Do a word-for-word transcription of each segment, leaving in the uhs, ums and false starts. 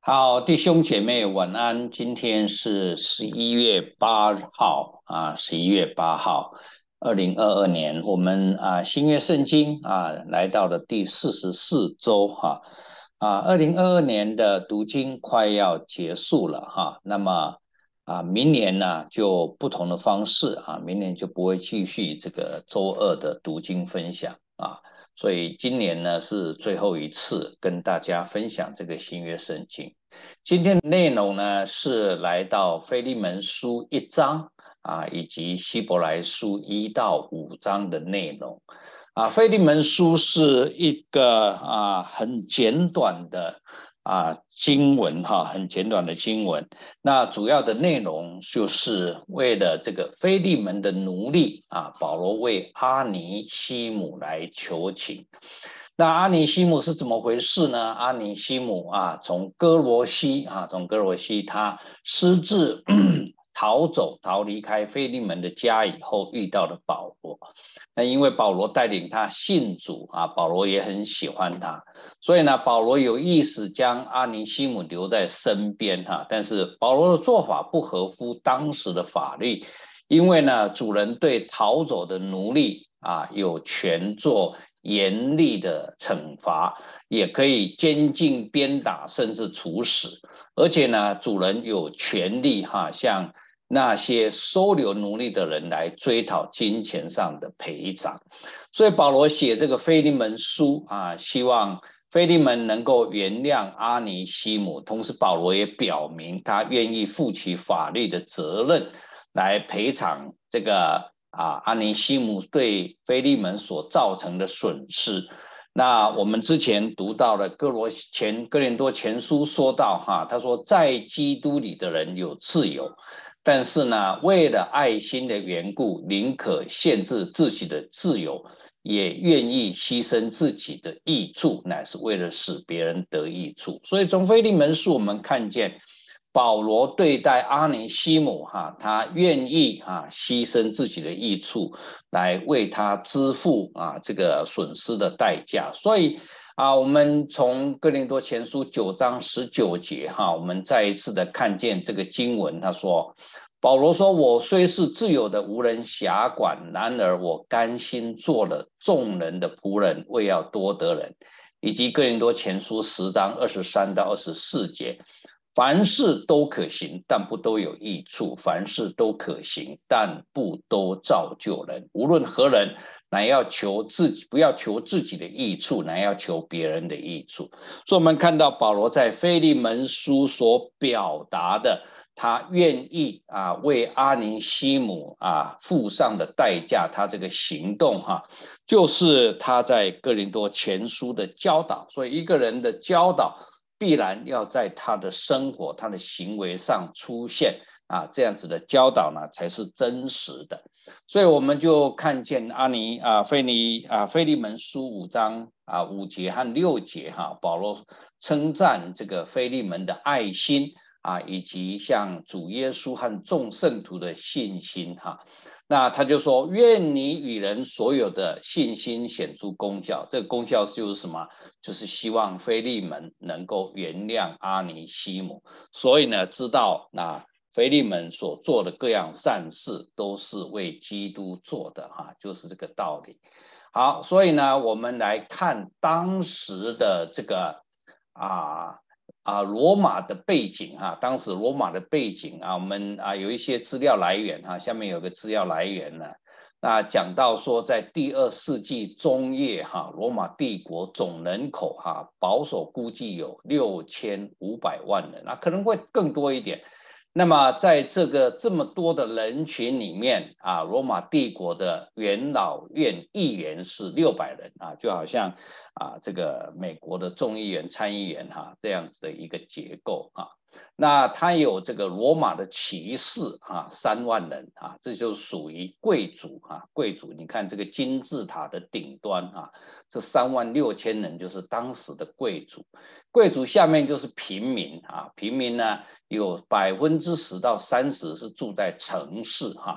好，弟兄姐妹晚安。今天是十一月八号啊，十一月八号，二零二二年，我们啊新约圣经啊来到了第四十四周哈啊，二零二二年的读经快要结束了哈。那么啊，明年呢就不同的方式啊，明年就不会继续这个周二的读经分享啊。所以今年呢是最后一次跟大家分享这个新约圣经。今天的内容呢是来到腓利门书一章啊，以及希伯来书一到五章的内容。啊，腓利门书是一个啊很简短的啊经文哈，很简短的经文。那主要的内容就是为了这个腓利门的奴隶啊，保罗为阿尼西姆来求情。那阿尼西姆是怎么回事呢？阿尼西姆啊，从哥罗西啊，从哥罗西他私自逃走，逃离开腓利门的家以后，遇到了保罗。那因为保罗带领他信主啊，保罗也很喜欢他，所以呢，保罗有意识将阿尼西姆留在身边哈、啊。但是保罗的做法不合乎当时的法律，因为呢，主人对逃走的奴隶啊有权做严厉的惩罚，也可以监禁、鞭打，甚至处死。而且呢，主人有权利哈、啊，向那些收留奴隶的人来追讨金钱上的赔偿。所以保罗写这个腓利门书啊，希望腓利门能够原谅阿尼西姆，同时保罗也表明他愿意负起法律的责任来赔偿这个啊阿尼西姆对腓利门所造成的损失。那我们之前读到了哥罗前哥林多前书说到哈，他说在基督里的人有自由，但是呢，为了爱心的缘故，宁可限制自己的自由，也愿意牺牲自己的益处，乃是为了使别人得益处。所以从腓利门书我们看见保罗对待阿尼西姆哈，他愿意啊牺牲自己的益处来为他支付啊这个损失的代价。所以啊，我们从哥林多前书九章十九节哈，我们再一次的看见这个经文，他说。保罗说：“我虽是自由的，无人辖管，然而我甘心做了众人的仆人，为要多得人。”以及哥林多前书十章二十三到二十四节，凡事都可行，但不都有益处；凡事都可行，但不都造就人。无论何人，乃要求自己，不要求自己的益处，乃要求别人的益处。所以，我们看到保罗在腓利门书所表达的。他愿意啊为阿尼西姆啊付上的代价，他这个行动哈、啊，就是他在哥林多前书的教导。所以一个人的教导必然要在他的生活、他的行为上出现啊，这样子的教导呢才是真实的。所以我们就看见阿尼啊腓尼啊腓利门书五章啊五节和六节哈、啊，保罗称赞这个腓利门的爱心。啊，以及像主耶稣和众圣徒的信心哈，那他就说：愿你与人所有的信心显出功效。这个功效就是什么？就是希望腓利门能够原谅阿尼西姆。所以呢，知道那腓利门所做的各样善事都是为基督做的哈，就是这个道理。好，所以呢，我们来看当时的这个啊。啊，罗马的背景哈、啊，当时罗马的背景啊，我们啊有一些资料来源哈、啊，下面有个资料来源呢，那讲到说，在第二世纪中叶哈、啊，罗马帝国总人口哈、啊，保守估计有六千五百万人啊，可能会更多一点。那么在这个这么多的人群里面啊，罗马帝国的元老院议员是六百人啊，就好像啊这个美国的众议员、参议员哈、啊、这样子的一个结构啊。那他有这个罗马的骑士啊，三万人啊，这就属于贵族啊，贵族。你看这个金字塔的顶端啊，这三万六千人就是当时的贵族。贵族下面就是平民啊，平民呢有百分之十到三十是住在城市哈。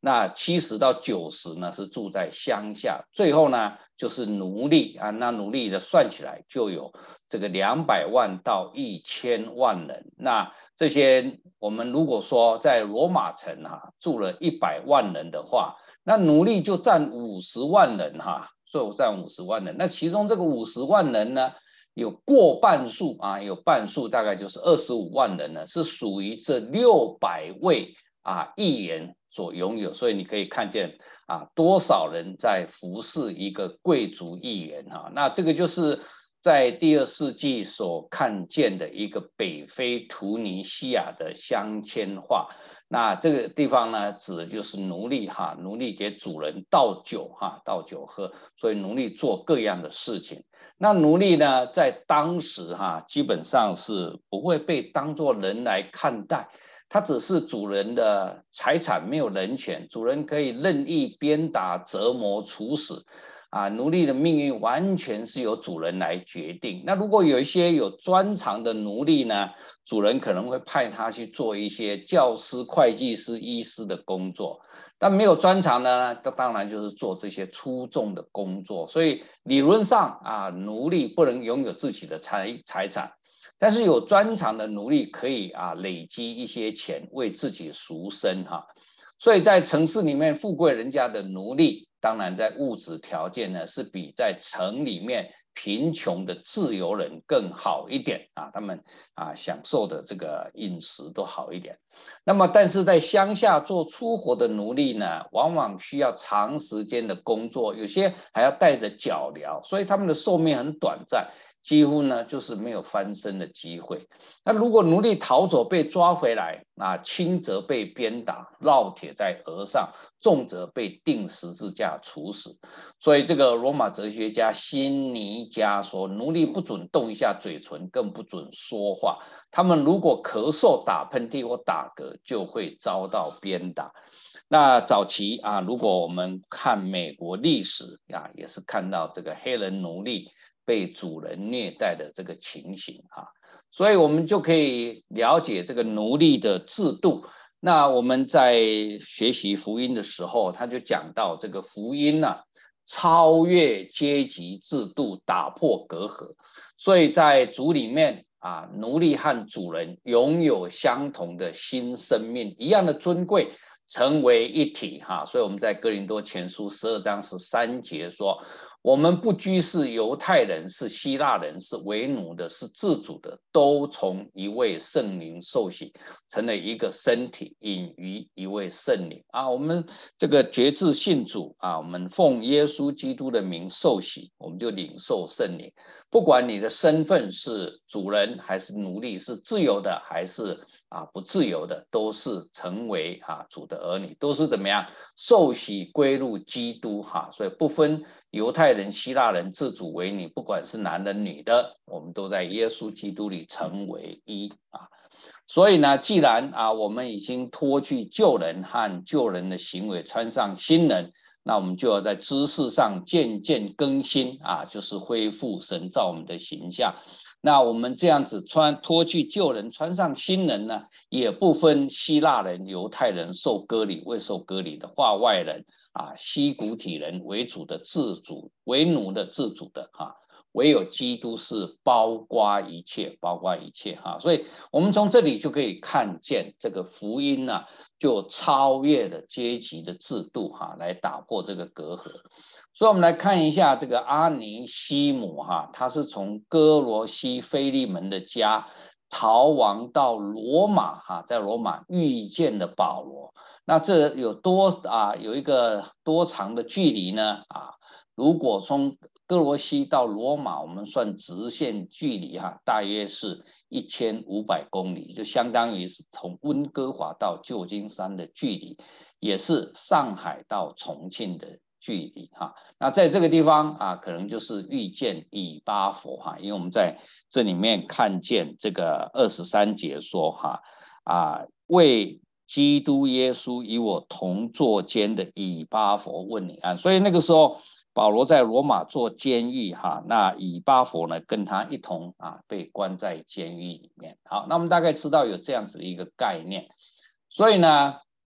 那七十到九十呢是住在乡下，最后呢就是奴隶啊，那奴隶的算起来就有这个两百万到一千万人。那这些我们如果说在罗马城哈、啊、住了一百万人的话，那奴隶就占五十万人哈、啊，就占五十万人。那其中这个五十万人呢，有过半数啊，有半数大概就是二十五万人呢，是属于这六百位啊议员所拥有。所以你可以看见啊，多少人在服侍一个贵族议员哈、啊。那这个就是在第二世纪所看见的一个北非突尼西亚的镶嵌画。那这个地方呢，指的就是奴隶哈，奴隶给主人倒酒哈，倒酒喝，所以奴隶做各样的事情。那奴隶呢，在当时哈，基本上是不会被当作人来看待，他只是主人的财产，没有人权，主人可以任意鞭打、折磨、处死。啊，奴隶的命运完全是由主人来决定。那如果有一些有专长的奴隶呢，主人可能会派他去做一些教师、会计师、医师的工作。但没有专长的呢，那当然就是做这些粗重的工作。所以理论上啊，奴隶不能拥有自己的财财产，但是有专长的奴隶可以啊累积一些钱为自己赎身哈。所以在城市里面，富贵人家的奴隶，当然在物质条件呢是比在城里面贫穷的自由人更好一点啊，他们啊享受的这个饮食都好一点。那么，但是在乡下做粗活的奴隶呢，往往需要长时间的工作，有些还要带着脚镣，所以他们的寿命很短暂，几乎呢就是没有翻身的机会。那如果奴隶逃走被抓回来，啊，轻则被鞭打，烙铁在额上，重则被钉十字架处死。所以这个罗马哲学家辛尼加说，奴隶不准动一下嘴唇，更不准说话。他们如果咳嗽、打喷嚏或打嗝，就会遭到鞭打。那早期啊，如果我们看美国历史啊，也是看到这个黑人奴隶被主人虐待的这个情形啊，所以我们就可以了解这个奴隶的制度。那我们在学习福音的时候，他就讲到这个福音呢、啊，超越阶级制度，打破隔阂。所以在主里面啊，奴隶和主人拥有相同的新生命，一样的尊贵，成为一体哈。所以我们在哥林多前书十二章十三节说，我们不拘是犹太人，是希腊人，是为奴的，是自主的，都从一位圣灵受洗，成了一个身体，隐于一位圣灵啊。我们这个决志信主啊，我们奉耶稣基督的名受洗，我们就领受圣灵。不管你的身份是主人还是奴隶，是自由的还是啊不自由的，都是成为啊主的儿女，都是怎么样受洗归入基督哈。所以不分犹太人、希腊人，自主为女，不管是男的女的，我们都在耶稣基督里成为一啊。所以呢，既然啊我们已经脱去旧人和旧人的行为，穿上新人。那我们就要在知识上渐渐更新啊，就是恢复神造我们的形象。那我们这样子穿脱去旧人，穿上新人呢，也不分希腊人、犹太人受割礼、未受割礼的化外人啊，希古体人为主的、自主为奴的、自主的啊。唯有基督是包括一切，包括一切哈，所以我们从这里就可以看见这个福音呢、啊，就超越了阶级的制度哈，来打破这个隔阂。所以，我们来看一下这个阿尼西姆哈，他是从哥罗西腓利门的家逃亡到罗马哈，在罗马遇见了保罗。那这有多啊？有一个多长的距离呢？啊，如果从哥罗西到罗马，我们算直线距离哈，大约是一千五百公里，就相当于是从温哥华到旧金山的距离，也是上海到重庆的距离哈。那在这个地方啊，可能就是遇见以巴佛哈，因为我们在这里面看见这个二十三节说哈啊，为基督耶稣与我同坐监的以巴佛问你安，所以那个时候。保罗在罗马做监狱哈，那以巴佛呢跟他一同啊被关在监狱里面。好，那我们大概知道有这样子的一个概念，所以呢，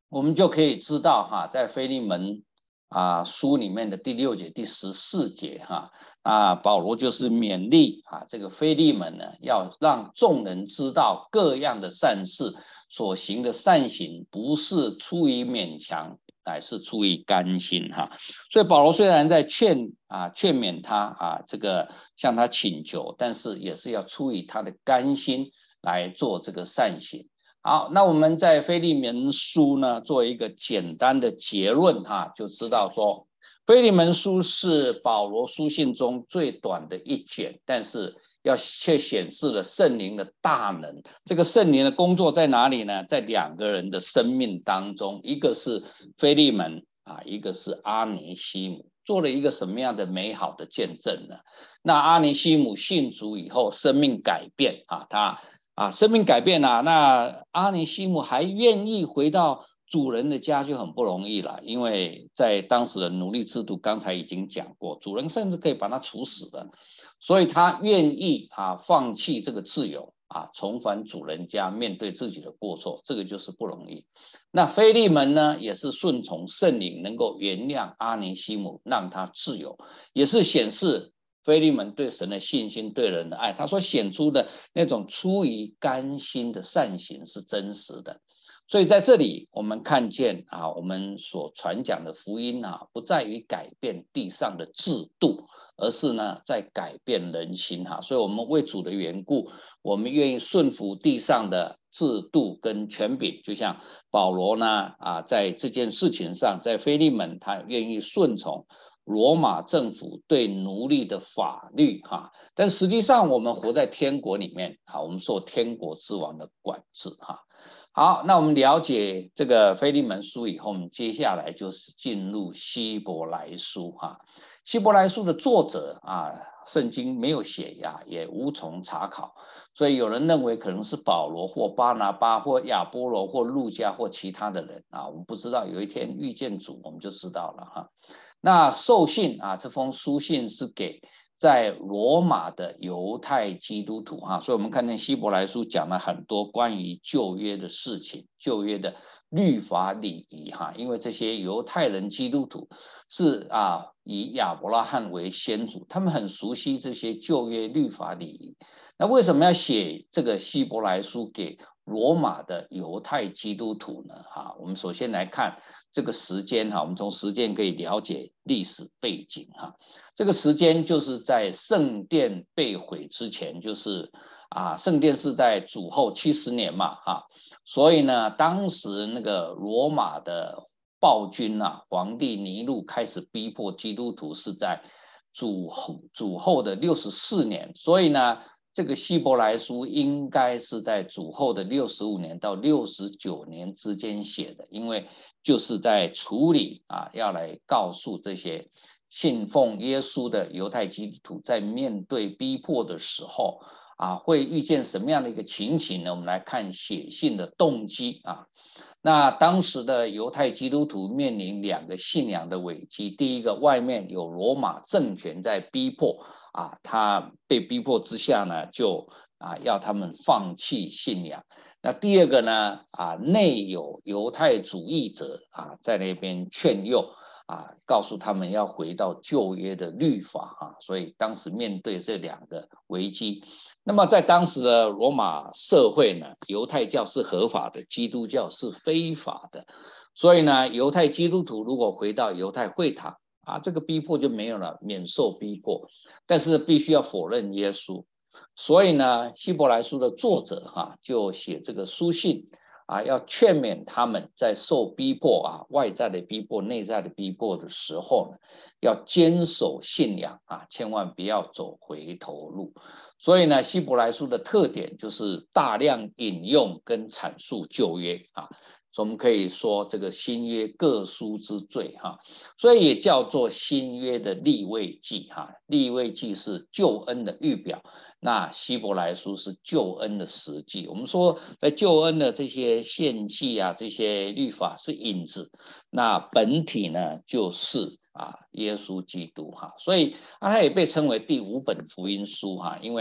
我们就可以知道哈，在腓利门啊书里面的第六节、第十四节哈，啊保罗就是勉励啊这个腓利门呢，要让众人知道各样的善事，所行的善行不是出于勉强，乃是出于甘心哈。所以保罗虽然在劝啊劝勉他啊这个向他请求，但是也是要出于他的甘心来做这个善行。好，那我们在腓利门书呢做一个简单的结论哈，就知道说腓利门书是保罗书信中最短的一卷，但是要却显示了圣灵的大能。这个圣灵的工作在哪里呢？在两个人的生命当中，一个是腓利门啊，一个是阿尼西姆，做了一个什么样的美好的见证呢？那阿尼西姆信主以后，生命改变啊，他。啊，生命改变啊，那阿尼西姆还愿意回到主人的家就很不容易了，因为在当时的奴隶制度，刚才已经讲过，主人甚至可以把他处死的，所以他愿意啊放弃这个自由啊，重返主人家，面对自己的过错，这个就是不容易。那腓利门呢，也是顺从圣灵，能够原谅阿尼西姆，让他自由，也是显示腓利门对神的信心，对人的爱，他所显出的那种出于甘心的善行是真实的。所以在这里我们看见啊，我们所传讲的福音啊，不在于改变地上的制度，而是呢在改变人心哈。所以我们为主的缘故，我们愿意顺服地上的制度跟权柄，就像保罗呢啊，在这件事情上，在腓利门他愿意顺从罗马政府对奴隶的法律哈，但实际上我们活在天国里面啊，我们受天国之王的管制哈。好，那我们了解这个腓利门书以后，我们接下来就是进入希伯来书哈。希伯来书的作者啊，圣经没有写呀，也无从查考，所以有人认为可能是保罗或巴拿巴或亚波罗或路加或其他的人啊，我们不知道，有一天遇见主我们就知道了哈。那受信啊，这封书信是给在罗马的犹太基督徒哈，所以我们看见希伯来书讲了很多关于旧约的事情，旧约的律法礼仪哈，因为这些犹太人基督徒是啊以亚伯拉罕为先祖，他们很熟悉这些旧约律法礼仪。那为什么要写这个希伯来书给罗马的犹太基督徒呢？哈，我们首先来看这个时间哈，我们从时间可以了解历史背景哈。这个时间就是在圣殿被毁之前，就是啊，圣殿是在主后七十年嘛哈，所以呢，当时那个罗马的暴君啊，皇帝尼禄开始逼迫基督徒是在主后主后的六十四年，所以呢。这个希伯来书应该是在主后的六十五年到六十九年之间写的，因为就是在处理啊，要来告诉这些信奉耶稣的犹太基督徒，在面对逼迫的时候啊，会遇见什么样的一个情形呢？我们来看写信的动机啊。那当时的犹太基督徒面临两个信仰的危机，第一个，外面有罗马政权在逼迫啊，他被逼迫之下呢，就啊要他们放弃信仰。那第二个呢，啊内有犹太主义者啊在那边劝诱啊，告诉他们要回到旧约的律法啊，所以当时面对这两个危机。那么在当时的罗马社会呢，犹太教是合法的，基督教是非法的，所以呢，犹太基督徒如果回到犹太会堂啊，这个逼迫就没有了，免受逼迫，但是必须要否认耶稣。所以呢，希伯来书的作者哈、啊、就写这个书信啊，要劝勉他们在受逼迫啊，外在的逼迫、内在的逼迫的时候呢，要坚守信仰啊，千万不要走回头路。所以呢，希伯来书的特点就是大量引用跟阐述旧约啊，所以我们可以说这个新约各书之最哈，所以也叫做新约的利未记哈，利未记是救恩的预表。那希伯来书是救恩的实际。我们说，在救恩的这些献祭啊，这些律法是影子，那本体呢就是啊耶稣基督哈。所以啊，它也被称为第五本福音书哈，因为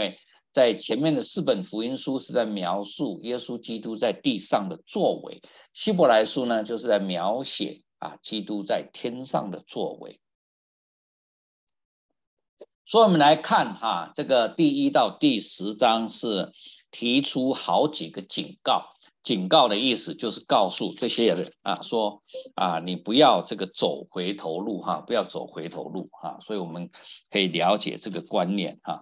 在前面的四本福音书是在描述耶稣基督在地上的作为，希伯来书呢就是在描写啊基督在天上的作为。所以我们来看哈、啊，这个第一到第十章是提出好几个警告，警告的意思就是告诉这些人啊，说啊，你不要这个走回头路哈、啊，不要走回头路哈、啊，所以我们可以了解这个观念哈、啊。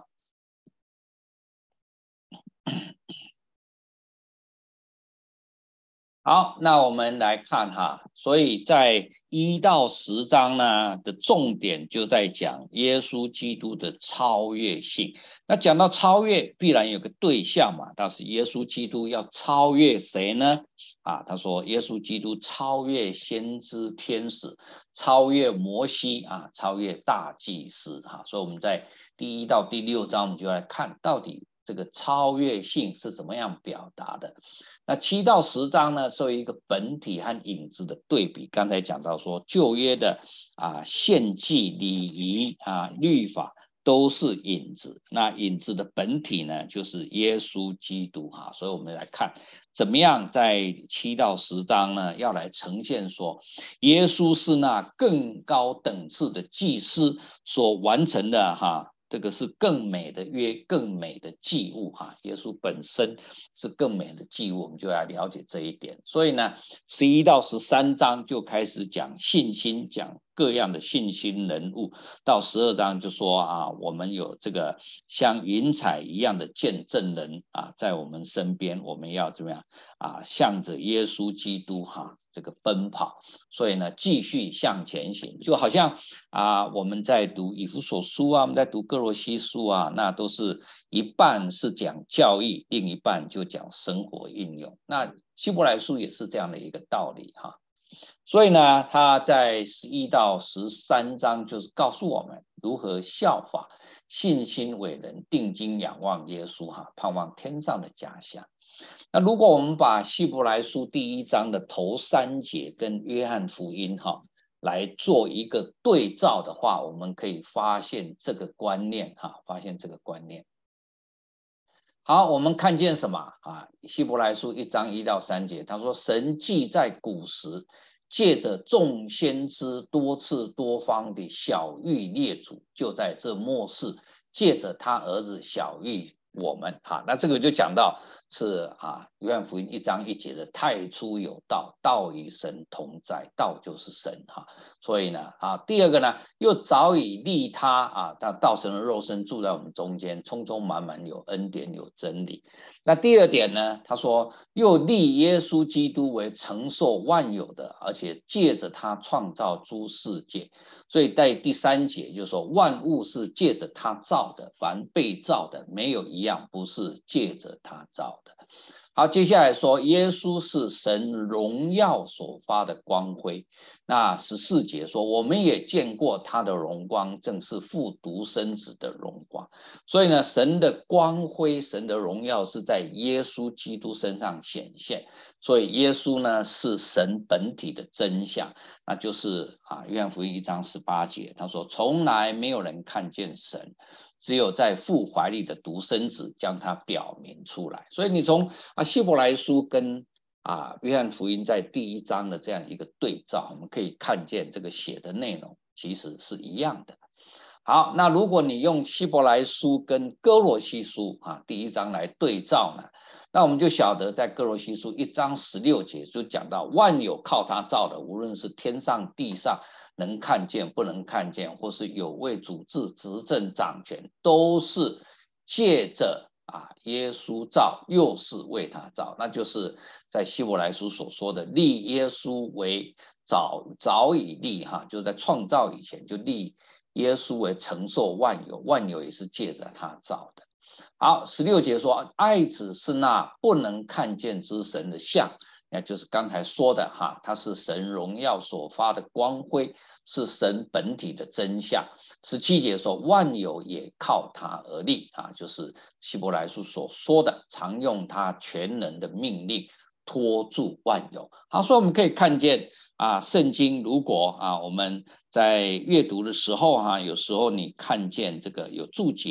好，那我们来看哈，所以在一到十章呢的重点就在讲耶稣基督的超越性。那讲到超越，必然有个对象嘛，但是耶稣基督要超越谁呢？啊，他说耶稣基督超越先知天使，超越摩西啊，超越大祭司啊。所以我们在第一到第六章，我们就来看到底这个超越性是怎么样表达的。那七到十章呢，是有一个本体和影子的对比。刚才讲到说，旧约的啊献祭、礼仪啊、律法都是影子，那影子的本体呢，就是耶稣基督哈。所以我们来看，怎么样在七到十章呢，要来呈现说，耶稣是那更高等次的祭司所完成的哈。这个是更美的约，更美的祭物哈。耶稣本身是更美的祭物，我们就要了解这一点。所以呢，十一到十三章就开始讲信心，讲各样的信心人物。到十二章就说啊，我们有这个像云彩一样的见证人啊，在我们身边，我们要怎么样啊？向着耶稣基督哈。这个奔跑，所以呢，继续向前行，就好像啊，我们在读以弗所书啊，我们在读歌罗西书啊，那都是一半是讲教义，另一半就讲生活应用。那希伯来书也是这样的一个道理哈。所以呢，他在十一到十三章就是告诉我们如何效法信心伟人，定睛仰望耶稣哈，盼望天上的家乡。那如果我们把希伯来书第一章的头三节跟约翰福音哈来做一个对照的话，我们可以发现这个观念哈，发现这个观念。好，我们看见什么啊？希伯来书一章一到三节，他说神既在古时借着众先知多次多方的晓谕列祖，就在这末世借着他儿子晓谕我们哈。那这个就讲到是啊，约翰福音一章一节的太初有道，道与神同在，道就是神哈。所以呢啊，第二个呢，又早已立他啊，他道成了肉身住在我们中间，充充满满有恩典有真理。那第二点呢，他说又立耶稣基督为承受万有的，而且借着他创造诸世界。所以在第三节就说万物是借着他造的，凡被造的没有一样不是借着他造的。好，接下来说耶稣是神荣耀所发的光辉。那十四节说我们也见过他的荣光，正是父独生子的荣光。所以呢，神的光辉，神的荣耀是在耶稣基督身上显现。所以耶稣呢是神本体的真相，那就是啊，约翰福音一章十八节，他说从来没有人看见神，只有在父怀里的独生子将他表明出来。所以你从啊希伯来书跟啊约翰福音在第一章的这样一个对照，我们可以看见这个写的内容其实是一样的。好，那如果你用希伯来书跟哥罗西书啊第一章来对照呢，那我们就晓得在哥罗西书一章十六节就讲到万有靠他造的，无论是天上地上，能看见不能看见，或是有位主治执政掌权，都是借着啊耶稣造，又是为他造。那就是在希伯来书所说的立耶稣为早早已立哈，就在创造以前就立耶稣为承受万有，万有也是借着他造的。好，十六节说爱子是那不能看见之神的像，那就是刚才说的哈，他是神荣耀所发的光辉，是神本体的真相。十七节说万有也靠他而立啊，就是希伯来书所说的常用他全能的命令托住万有。好，所以我们可以看见啊，圣经如果啊我们在阅读的时候哈、啊，有时候你看见这个有注解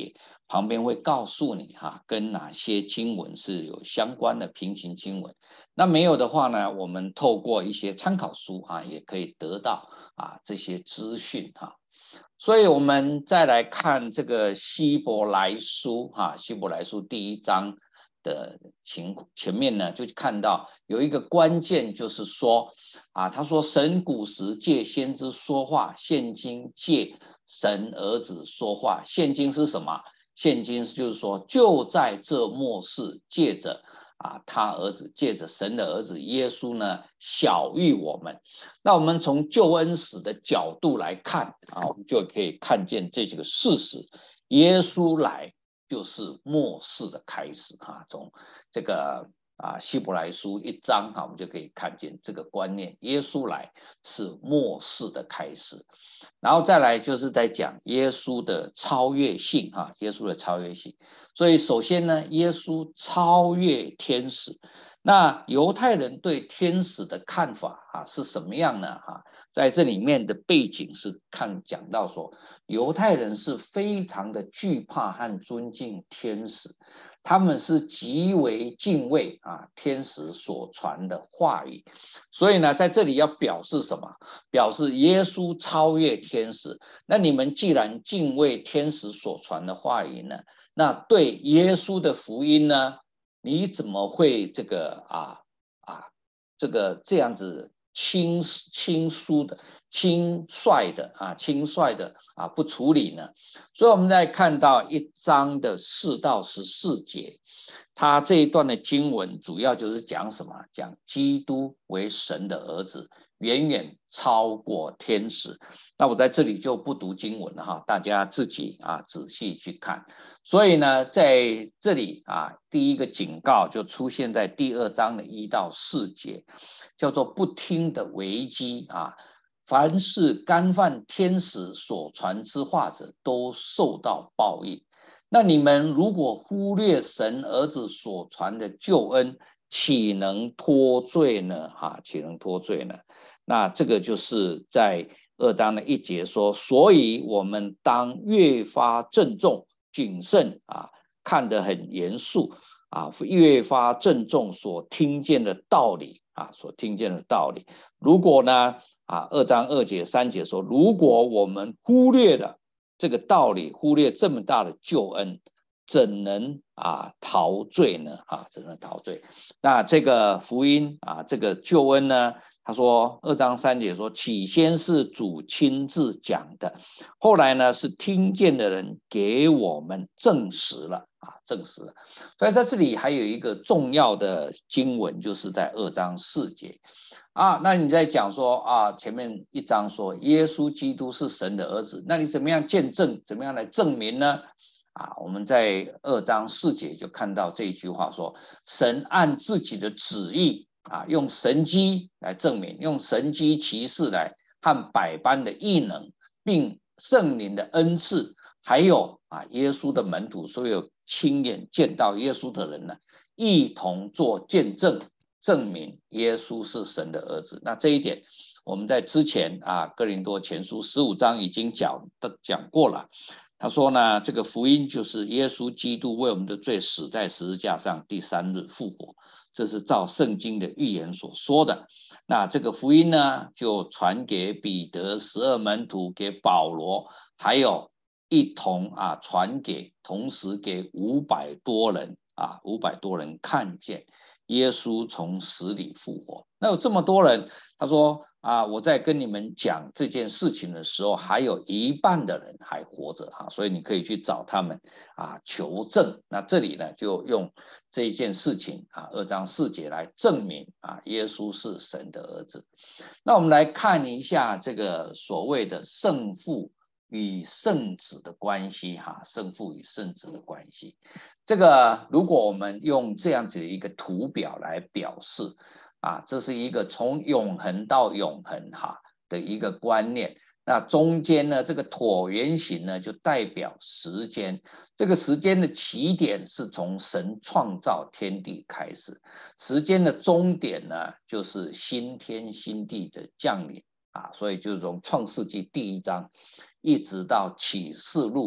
旁边会告诉你哈、啊，跟哪些经文是有相关的平行经文。那没有的话呢，我们透过一些参考书啊，也可以得到啊这些资讯哈、啊。所以我们再来看这个希伯来书哈、啊，希伯来书第一章的情前面呢，就看到有一个关键，就是说啊，他说神古时借先知说话，现今借神儿子说话。现今是什么？现今就是说，就在这末世，借着啊他儿子，借着神的儿子耶稣呢，晓谕我们。那我们从救恩史的角度来看啊，我们就可以看见这几个事实：耶稣来就是末世的开始哈。从这个啊希伯来书一章哈，我们就可以看见这个观念：耶稣来是末世的开始。然后再来就是在讲耶稣的超越性哈，耶稣的超越性。所以首先呢，耶稣超越天使。那犹太人对天使的看法啊是什么样呢？哈，在这里面的背景是看讲到说，犹太人是非常的惧怕和尊敬天使，他们是极为敬畏啊天使所传的话语。所以呢，在这里要表示什么？表示耶稣超越天使。那你们既然敬畏天使所传的话语呢，那对耶稣的福音呢，你怎么会这个啊啊这个这样子轻轻疏的、轻率的啊轻率的啊不处理呢？所以我们在看到一章的四到十四节，他这一段的经文主要就是讲什么？讲基督为神的儿子，远远超过天使。那我在这里就不读经文了哈，大家自己啊仔细去看。所以呢，在这里啊，第一个警告就出现在第二章的一到四节，叫做不听的危机啊。凡是干犯天使所传之话者，都受到报应。那你们如果忽略神儿子所传的救恩，岂能脱罪呢？哈，岂能脱罪呢？那这个就是在二章的一节说，所以我们当越发郑重谨慎啊，看得很严肃啊，越发郑重所听见的道理啊，所听见的道理。如果呢啊，二章二节三节说，如果我们忽略了这个道理，忽略这么大的救恩，怎能啊逃罪呢？啊，怎能逃罪？那这个福音啊，这个救恩呢？他说二章三节说，起先是主亲自讲的，后来呢是听见的人给我们证实了啊，证实了。所以在这里还有一个重要的经文，就是在二章四节。啊，那你在讲说啊，前面一章说耶稣基督是神的儿子，那你怎么样见证？怎么样来证明呢？啊，我们在二章四节就看到这一句话说，神按自己的旨意啊，用神迹来证明，用神迹奇事来和百般的异能，并圣灵的恩赐，还有啊耶稣的门徒，所有亲眼见到耶稣的人呢，一同做见证。证明耶稣是神的儿子。那这一点我们在之前啊哥林多前书十五章已经讲讲过了。他说呢，这个福音就是耶稣基督为我们的罪死在十字架上，第三日复活，这是照圣经的预言所说的。那这个福音呢，就传给彼得十二门徒，给保罗，还有一同啊传给，同时给五百多人啊，五百多人看见耶稣从死里复活。那有这么多人，他说啊，我在跟你们讲这件事情的时候，还有一半的人还活着哈，所以你可以去找他们啊求证。那这里呢，就用这一件事情啊，二章四节来证明啊，耶稣是神的儿子。那我们来看一下这个所谓的圣父与圣子的关系哈，圣父与圣子的关系。这个如果我们用这样子的一个图表来表示啊，这是一个从永恒到永恒哈的一个观念。那中间呢，这个椭圆形呢，就代表时间。这个时间的起点是从神创造天地开始，时间的终点呢，就是新天新地的降临啊。所以就是从创世纪第一章一直到启示录的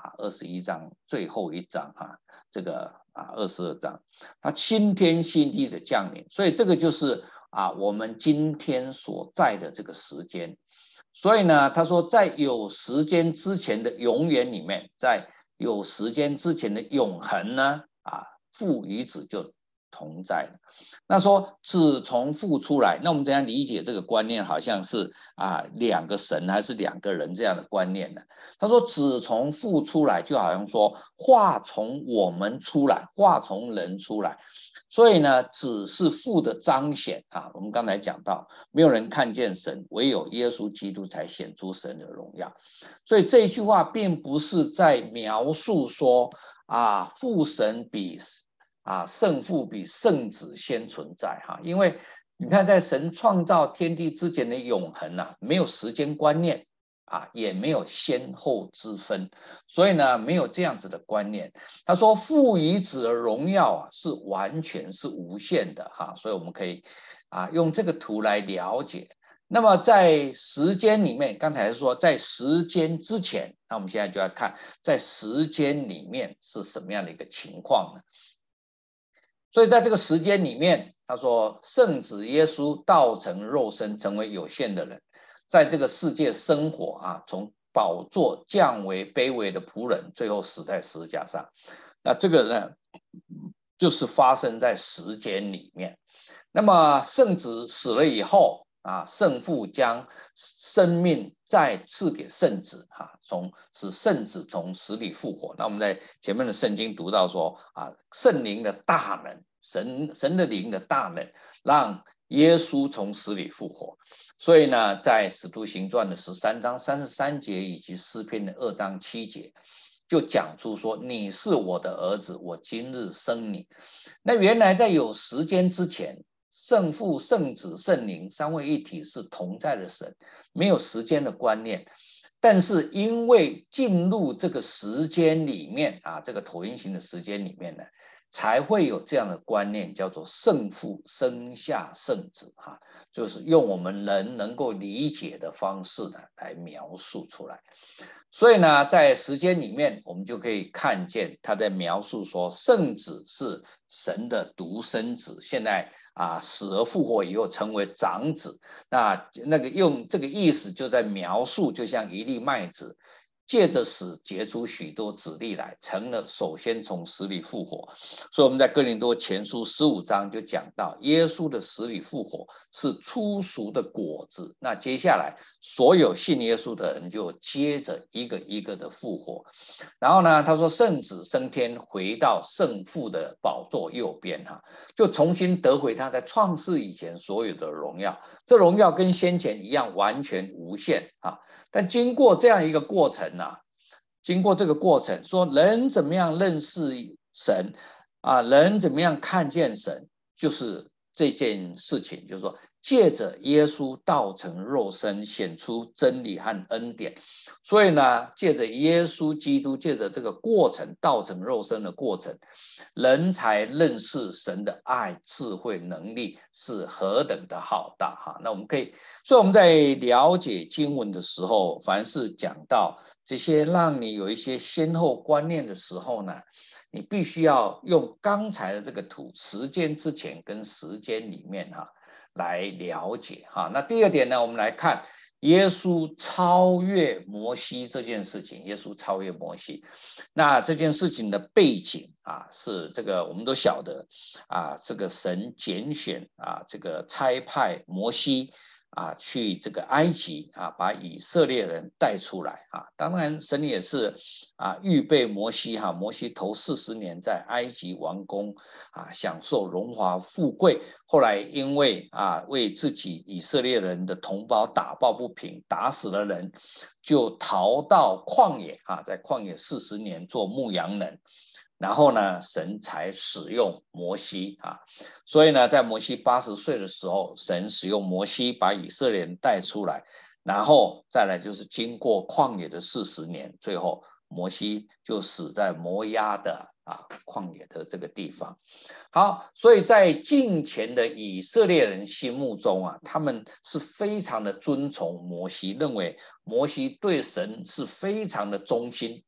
啊，二十一章最后一章啊，这个啊二十二章，他新天新地的降临，所以这个就是啊我们今天所在的这个时间。所以呢，他说在有时间之前的永远里面，在有时间之前的永恒呢，啊父与子就同在了。那说子从父出来，那我们怎样理解这个观念？好像是啊两个神还是两个人这样的观念呢？他说子从父出来，就好像说话从我们出来，话从人出来。所以呢，子是父的彰显啊。我们刚才讲到，没有人看见神，唯有耶稣基督才显出神的荣耀。所以这一句话并不是在描述说啊，父神比啊圣父比圣子先存在哈，因为你看在神创造天地之前的永恒啊，没有时间观念。啊，也没有先后之分，所以呢，没有这样子的观念。他说父与子的荣耀啊，是完全是无限的哈，所以我们可以啊用这个图来了解。那么在时间里面，刚才说在时间之前，那我们现在就要看在时间里面是什么样的一个情况呢？所以在这个时间里面，他说圣子耶稣道成肉身，成为有限的人。在这个世界生活啊，从宝座降为卑微的仆人，最后死在十字架上。那这个呢，就是发生在时间里面。那么圣子死了以后啊，圣父将生命再赐给圣子哈，从使圣子从死里复活。那我们在前面的圣经读到说啊，圣灵的大能，神神的灵的大能，让耶稣从死里复活。所以呢，在使徒行传的十三章三十三节以及诗篇的二章七节，就讲出说：“你是我的儿子，我今日生你。”那原来在有时间之前，圣父、圣子、圣灵三位一体是同在的神，没有时间的观念。但是因为进入这个时间里面啊，这个椭圆形的时间里面呢，才会有这样的观念，叫做圣父生下圣子哈，就是用我们人能够理解的方式呢来描述出来。所以呢，在时间里面，我们就可以看见他在描述说，圣子是神的独生子，现在啊死而复活以后成为长子。那那个用这个意思就在描述，就像一粒麦子。借着死结出许多子粒来，成了首先从死里复活。所以我们在哥林多前书十五章就讲到，耶稣的死里复活是初熟的果子。那接下来所有信耶稣的人就接着一个一个的复活。然后呢，他说圣子升天，回到圣父的宝座右边哈，就重新得回他在创世以前所有的荣耀。这荣耀跟先前一样，完全无限啊。但经过这样一个过程啊，经过这个过程，说人怎么样认识神啊，人怎么样看见神，就是这件事情，就是说借着耶稣道成肉身，显出真理和恩典。所以呢，借着耶稣基督，借着这个过程，道成肉身的过程，人才认识神的爱、智慧、能力是何等的浩大哈。那我们可以，所以我们在了解经文的时候，凡是讲到这些让你有一些先后观念的时候呢，你必须要用刚才的这个图，时间之前跟时间里面哈来了解哈。那第二点呢，我们来看耶稣超越摩西这件事情，耶稣超越摩西。那这件事情的背景啊，是这个我们都晓得啊，这个神拣选啊，这个差派摩西啊去这个埃及啊，把以色列人带出来啊。当然，神也是啊预备摩西哈，摩西头四十年在埃及王宫啊，享受荣华富贵。后来因为啊为自己以色列人的同胞打抱不平，打死了人，就逃到旷野啊，在旷野四十年做牧羊人。然后呢，神才使用摩西啊，所以呢，在摩西八十岁的时候，神使用摩西把以色列人带出来，然后再来就是经过旷野的四十年，最后摩西就死在摩押的啊旷野的这个地方。好，所以在近前的以色列人心目中啊，他们是非常的尊崇摩西，认为摩西对神是非常的忠心啊。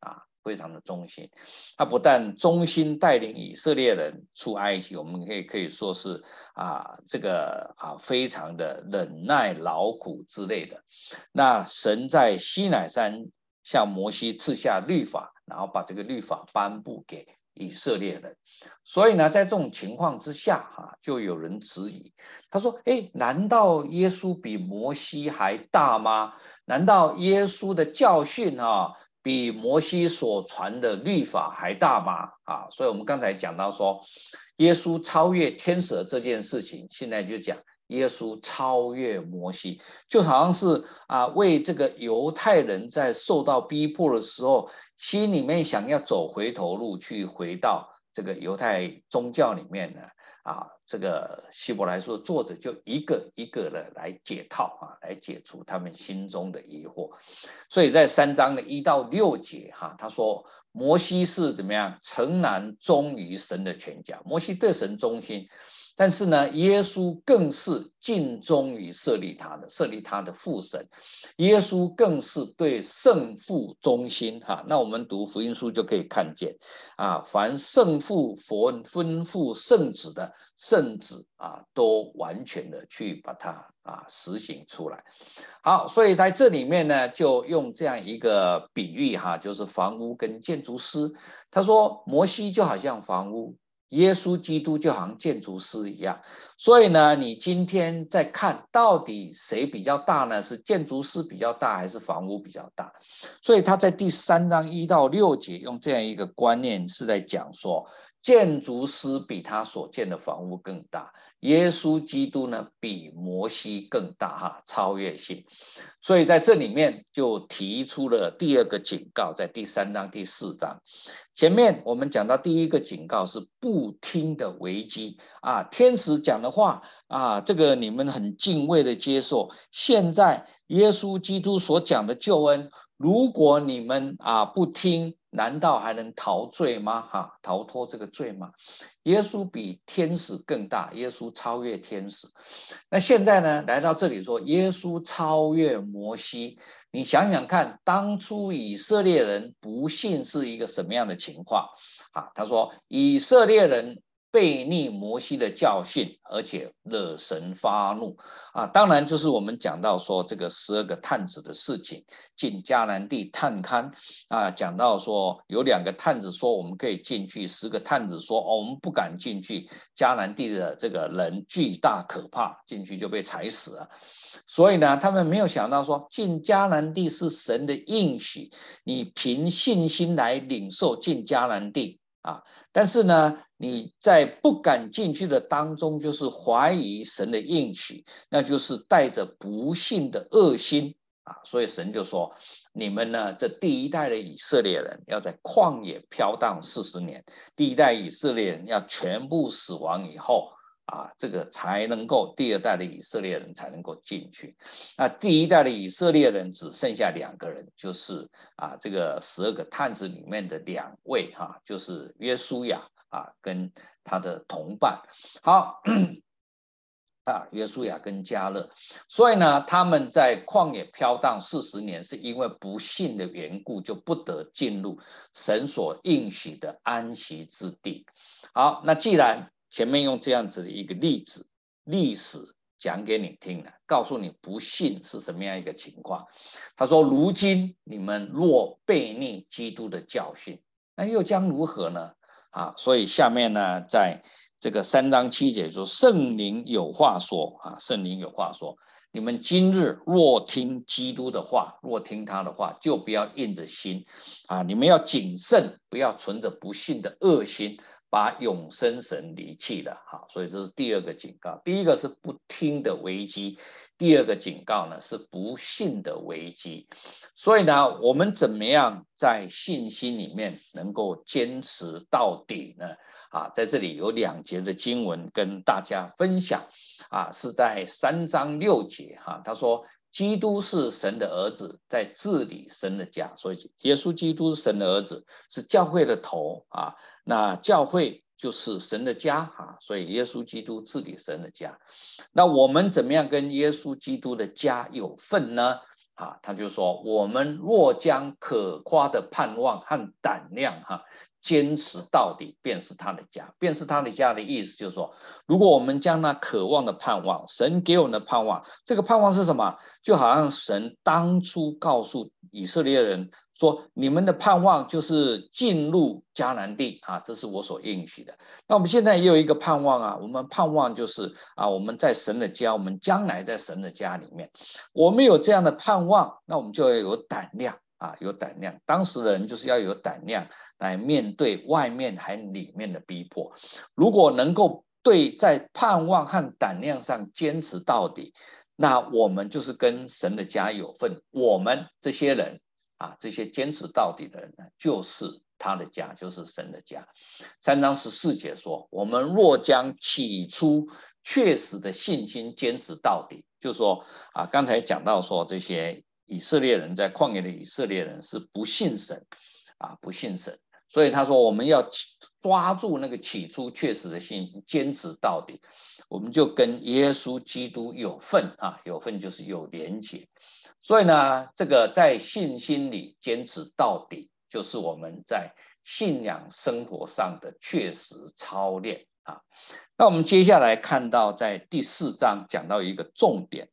非常的忠心。他不但忠心带领以色列人出埃及，我们可以可以说是啊这个啊非常的忍耐劳苦之类的。那神在西乃山向摩西赐下律法，然后把这个律法颁布给以色列人。所以呢，在这种情况之下，哈，就有人质疑，他说：“哎，难道耶稣比摩西还大吗？难道耶稣的教训啊，比摩西所传的律法还大吗？”啊，所以我们刚才讲到说，耶稣超越天使这件事情，现在就讲耶稣超越摩西，就好像是啊，为这个犹太人在受到逼迫的时候，心里面想要走回头路，去回到这个犹太宗教里面呢，啊，这个希伯来书的作者就一个一个的来解套啊，来解除他们心中的疑惑。所以在三章的一到六节哈，他说摩西是怎么样，诚然忠于神的全家，摩西对神忠心。但是呢，耶稣更是尽忠于设立他的，设立他的父神。耶稣更是对圣父忠心哈。那我们读福音书就可以看见啊，凡圣父佛吩咐圣子的，圣子啊，都完全的去把它啊实行出来。好，所以在这里面呢，就用这样一个比喻哈，就是房屋跟建筑师。他说，摩西就好像房屋，耶稣基督就好像建筑师一样。所以呢，你今天在看到底谁比较大呢？是建筑师比较大，还是房屋比较大？所以他在第三章一到六节用这样一个观念，是在讲说，建筑师比他所建的房屋更大，耶稣基督呢比摩西更大哈，超越性。所以在这里面就提出了第二个警告，在第三章第四章。前面我们讲到第一个警告是不听的危机啊，天使讲的话啊，这个你们很敬畏的接受。现在耶稣基督所讲的救恩，如果你们啊不听，难道还能逃罪吗？哈、啊，逃脱这个罪吗？耶稣比天使更大，耶稣超越天使。那现在呢，来到这里说耶稣超越摩西。你想想看，当初以色列人不信是一个什么样的情况啊？他说，以色列人背逆摩西的教训，而且惹神发怒啊！当然，就是我们讲到说这个十二个探子的事情，进迦南地探勘啊，讲到说有两个探子说我们可以进去，十个探子说哦我们不敢进去，迦南地的这个人巨大可怕，进去就被踩死了。所以呢，他们没有想到说进迦南地是神的应许，你凭信心来领受进迦南地啊。但是呢，你在不敢进去的当中，就是怀疑神的应许，那就是带着不信的恶心啊。所以神就说，你们呢，这第一代的以色列人要在旷野飘荡四十年，第一代以色列人要全部死亡以后。啊，这个才能够第二代的以色列人才能够进去，那第一代的以色列人只剩下两个人，就是啊这个十二个探子里面的两位哈、啊，就是约书亚啊跟他的同伴，好啊约书亚跟迦勒，所以呢他们在旷野飘荡四十年，是因为不信的缘故，就不得进入神所应许的安息之地。好，那既然前面用这样子的一个例子历史讲给你听了，告诉你不信是什么样一个情况。他说如今你们若背逆基督的教训，那又将如何呢？啊，所以下面呢在这个三章七节说，圣灵有话说啊，圣灵有话说，你们今日若听基督的话，若听他的话，就不要硬着心啊，你们要谨慎，不要存着不信的恶心，把永生神离弃了。好，所以这是第二个警告。第一个是不听的危机，第二个警告呢是不信的危机。所以呢，我们怎么样在信心里面能够坚持到底呢？啊，在这里有两节的经文跟大家分享啊，是在三章六节哈、啊，他说基督是神的儿子，在治理神的家，所以耶稣基督是神的儿子，是教会的头啊。那教会就是神的家啊，所以耶稣基督治理神的家。那我们怎么样跟耶稣基督的家有份呢？ 啊，他就说我们若将可夸的盼望和胆量哈、啊，坚持到底，便是他的家。便是他的家的意思就是说，如果我们将那渴望的盼望，神给我们的盼望，这个盼望是什么？就好像神当初告诉以色列人说，你们的盼望就是进入迦南地啊，这是我所应许的。那我们现在也有一个盼望啊，我们盼望就是啊，我们在神的家，我们将来在神的家里面，我们有这样的盼望，那我们就要有胆量。啊，有胆量，当时的人就是要有胆量来面对外面还里面的逼迫。如果能够对在盼望和胆量上坚持到底，那我们就是跟神的家有份。我们这些人啊，这些坚持到底的人呢，就是他的家，就是神的家。三章十四节说，我们若将起初确实的信心坚持到底，就是说啊，刚才讲到说这些以色列人在旷野的以色列人是不信神啊，不信神，所以他说我们要抓住那个起初确实的信心，坚持到底，我们就跟耶稣基督有份啊，有份就是有连结。所以呢，这个在信心里坚持到底，就是我们在信仰生活上的确实操练啊。那我们接下来看到在第四章讲到一个重点。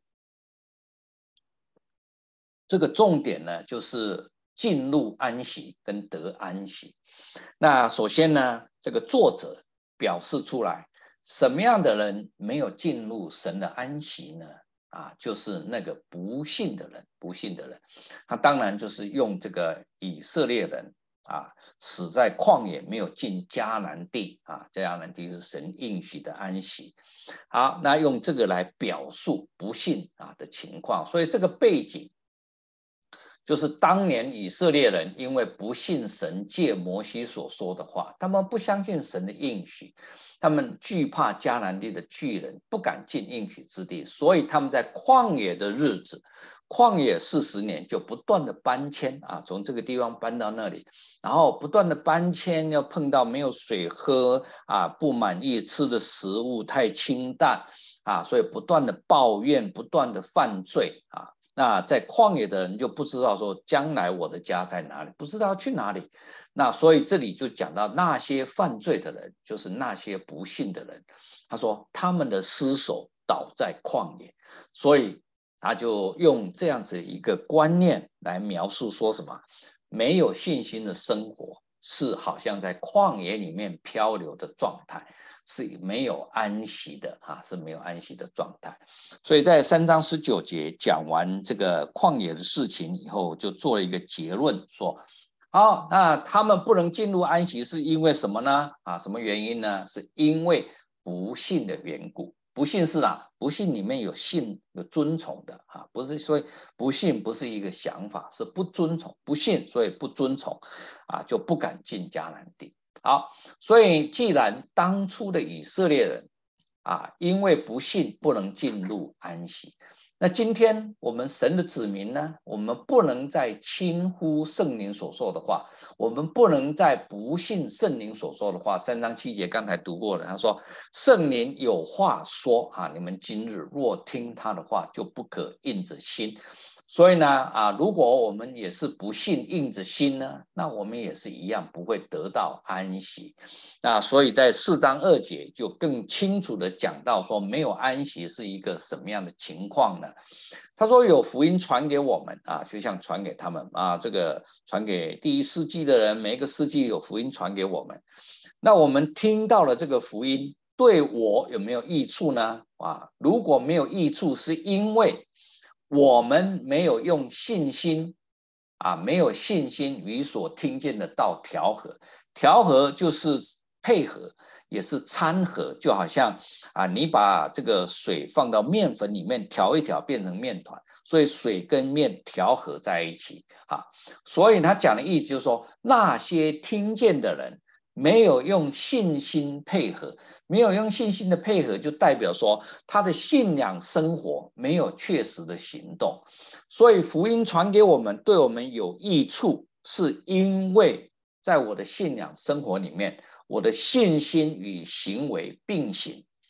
这个重点呢，就是进入安息跟得安息。那首先呢，这个作者表示出来，什么样的人没有进入神的安息呢？啊，就是那个不信的人，不信的人。他当然就是用这个以色列人啊，死在旷野没有进迦南地啊，迦南地是神应许的安息。好，那用这个来表述不信啊的情况，所以这个背景。就是当年以色列人因为不信神借摩西所说的话，他们不相信神的应许，他们惧怕迦南地的巨人，不敢进应许之地，所以他们在旷野的日子，旷野四十年就不断的搬迁啊，从这个地方搬到那里，然后不断的搬迁，要碰到没有水喝啊，不满意吃的食物太清淡啊，所以不断的抱怨，不断的犯罪啊。那在旷野的人就不知道说将来我的家在哪里，不知道去哪里。那所以这里就讲到那些犯罪的人，就是那些不信的人。他说他们的尸首倒在旷野，所以他就用这样子一个观念来描述说什么，没有信心的生活是好像在旷野里面漂流的状态。是没有安息的啊，是没有安息的状态。所以在三章十九节讲完这个旷野的事情以后，就做了一个结论，说：好，那他们不能进入安息是因为什么呢？啊，什么原因呢？是因为不信的缘故。不信是啊，不信里面有信有尊崇的啊，不是说不信不是一个想法，是不尊崇，不信所以不尊崇啊，就不敢进迦南地。好，所以既然当初的以色列人啊，因为不信不能进入安息，那今天我们神的子民呢，我们不能再轻忽圣灵所说的话，我们不能再不信圣灵所说的话。三章七节刚才读过了，他说圣灵有话说啊，你们今日若听他的话，就不可硬着心。所以呢，啊，如果我们也是不信硬着心呢，那我们也是一样不会得到安息。那所以在四章二节就更清楚的讲到说，没有安息是一个什么样的情况呢？他说有福音传给我们啊，就像传给他们啊，这个传给第一世纪的人，每一个世纪有福音传给我们。那我们听到了这个福音，对我有没有益处呢？啊，如果没有益处，是因为我们没有用信心啊，没有信心与所听见的道调和，调和就是配合，也是掺和，就好像啊，你把这个水放到面粉里面调一调，变成面团，所以水跟面调和在一起啊。所以他讲的意思就是说，那些听见的人没有用信心配合。没有用信心的配合，就代表说他的信仰生活没有确实的行动。所以福音传给我们，对我们有益处，是因为在我的信仰生活里面，我的信心与行为并行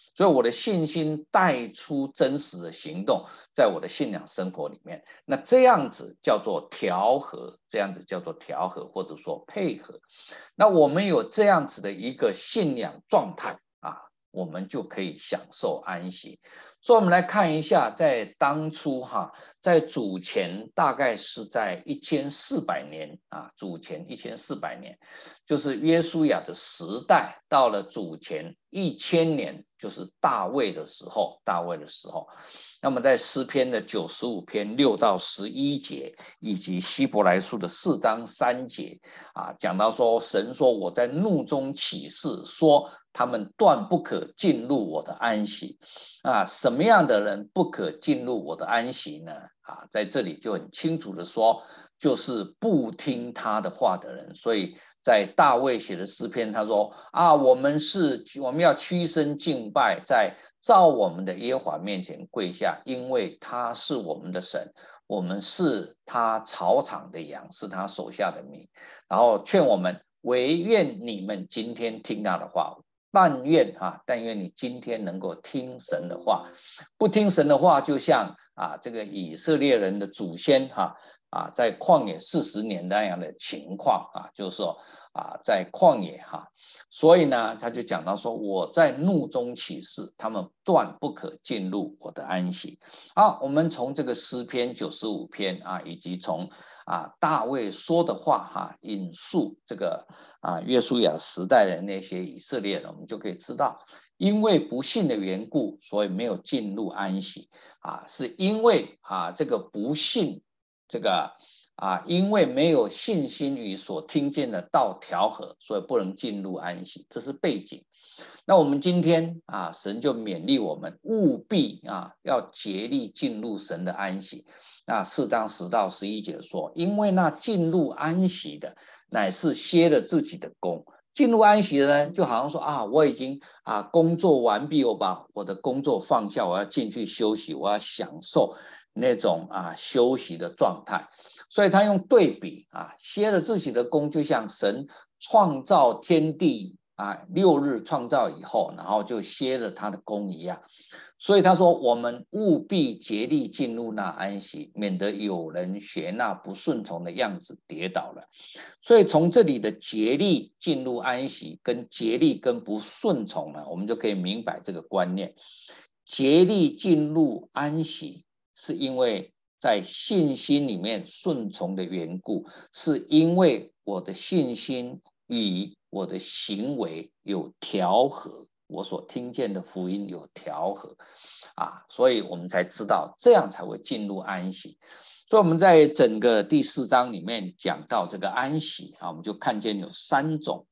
所以我的信心带出真实的行动，在我的信仰生活里面，那这样子叫做调和，这样子叫做调和，或者说配合。那我们有这样子的一个信仰状态啊，我们就可以享受安息。所以我们来看一下，在当初哈，在主前大概是在一千四百年啊，主前一千四百年，就是约书亚的时代，到了主前一千年，就是大卫的时候，大卫的时候。那么在诗篇的九十五篇六到十一节，以及希伯来书的四章三节啊，讲到说，神说我在怒中起誓，说他们断不可进入我的安息啊。什么样的人不可进入我的安息呢？啊，在这里就很清楚的说，就是不听他的话的人。所以在大卫写的诗篇，他说啊，我们是我们要屈身敬拜，在造我们的耶和华面前跪下，因为他是我们的神，我们是他草场的羊，是他手下的民。然后劝我们，唯愿你们今天听他的话，但愿啊，但愿你今天能够听神的话。不听神的话，就像啊这个以色列人的祖先哈 啊, 啊在旷野四十年那样的情况啊，就是说啊在旷野哈。所以呢，他就讲到说，我在怒中起誓，他们断不可进入我的安息。好，我们从这个诗篇九十五篇啊，以及从啊大卫说的话哈，引述这个啊约书亚时代的那些以色列人，我们就可以知道，因为不信的缘故，所以没有进入安息啊，是因为啊这个不信这个。啊，因为没有信心与所听见的道调和，所以不能进入安息，这是背景。那我们今天啊，神就勉励我们务必啊要竭力进入神的安息。那四章十到十一节说，因为那进入安息的，乃是歇了自己的工。进入安息的呢，就好像说啊，我已经啊工作完毕，我把我的工作放下，我要进去休息，我要享受那种啊休息的状态。所以他用对比啊，歇了自己的工，就像神创造天地啊，六日创造以后，然后就歇了他的工一样。所以他说，我们务必竭力进入那安息，免得有人学那不顺从的样子跌倒了。所以从这里的竭力进入安息，跟竭力跟不顺从呢，我们就可以明白这个观念。竭力进入安息，是因为在信心里面顺从的缘故，是因为我的信心与我的行为有调和，我所听见的福音有调和啊，所以我们才知道这样才会进入安息。所以我们在整个第四章里面讲到这个安息啊，我们就看见有三种。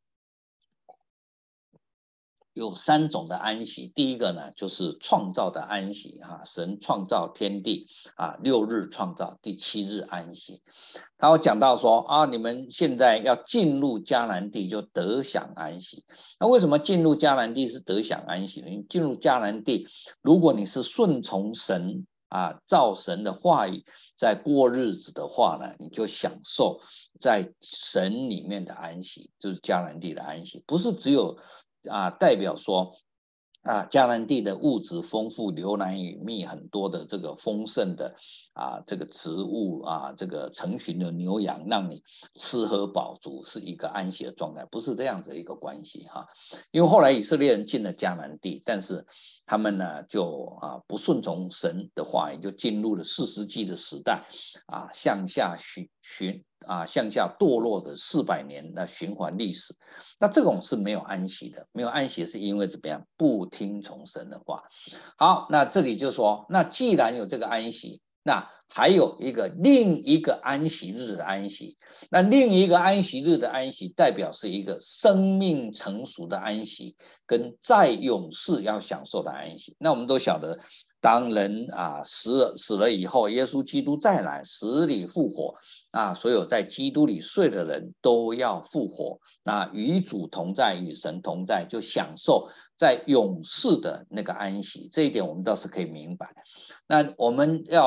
有三种的安息，第一个呢就是创造的安息哈，神创造天地啊，六日创造，第七日安息。他有讲到说啊，你们现在要进入迦南地就得享安息。那为什么进入迦南地是得享安息呢？你进入迦南地，如果你是顺从神啊，照神的话语在过日子的话呢，你就享受在神里面的安息，就是迦南地的安息，不是只有啊，代表说啊，迦南地的物质丰富，牛奶与蜜很多的这个丰盛的啊，这个植物啊，这个成群的牛羊，让你吃喝饱足，是一个安息的状态，不是这样子一个关系哈。因为后来以色列人进了迦南地，但是他们呢就啊不顺从神的话，也就进入了四世纪的时代啊，向下循循啊向下堕落的四百年的循环历史。那这种是没有安息的，没有安息是因为怎么样？不听从神的话。好，那这里就说，那既然有这个安息，那还有一个另一个安息日的安息。那另一个安息日的安息，代表是一个生命成熟的安息，跟在永世要享受的安息。那我们都晓得，当人啊死了死了以后，耶稣基督再来，死里复活啊，所有在基督里睡的人都要复活，那与主同在，与神同在，就享受在永世的那个安息。这一点我们倒是可以明白。那我们要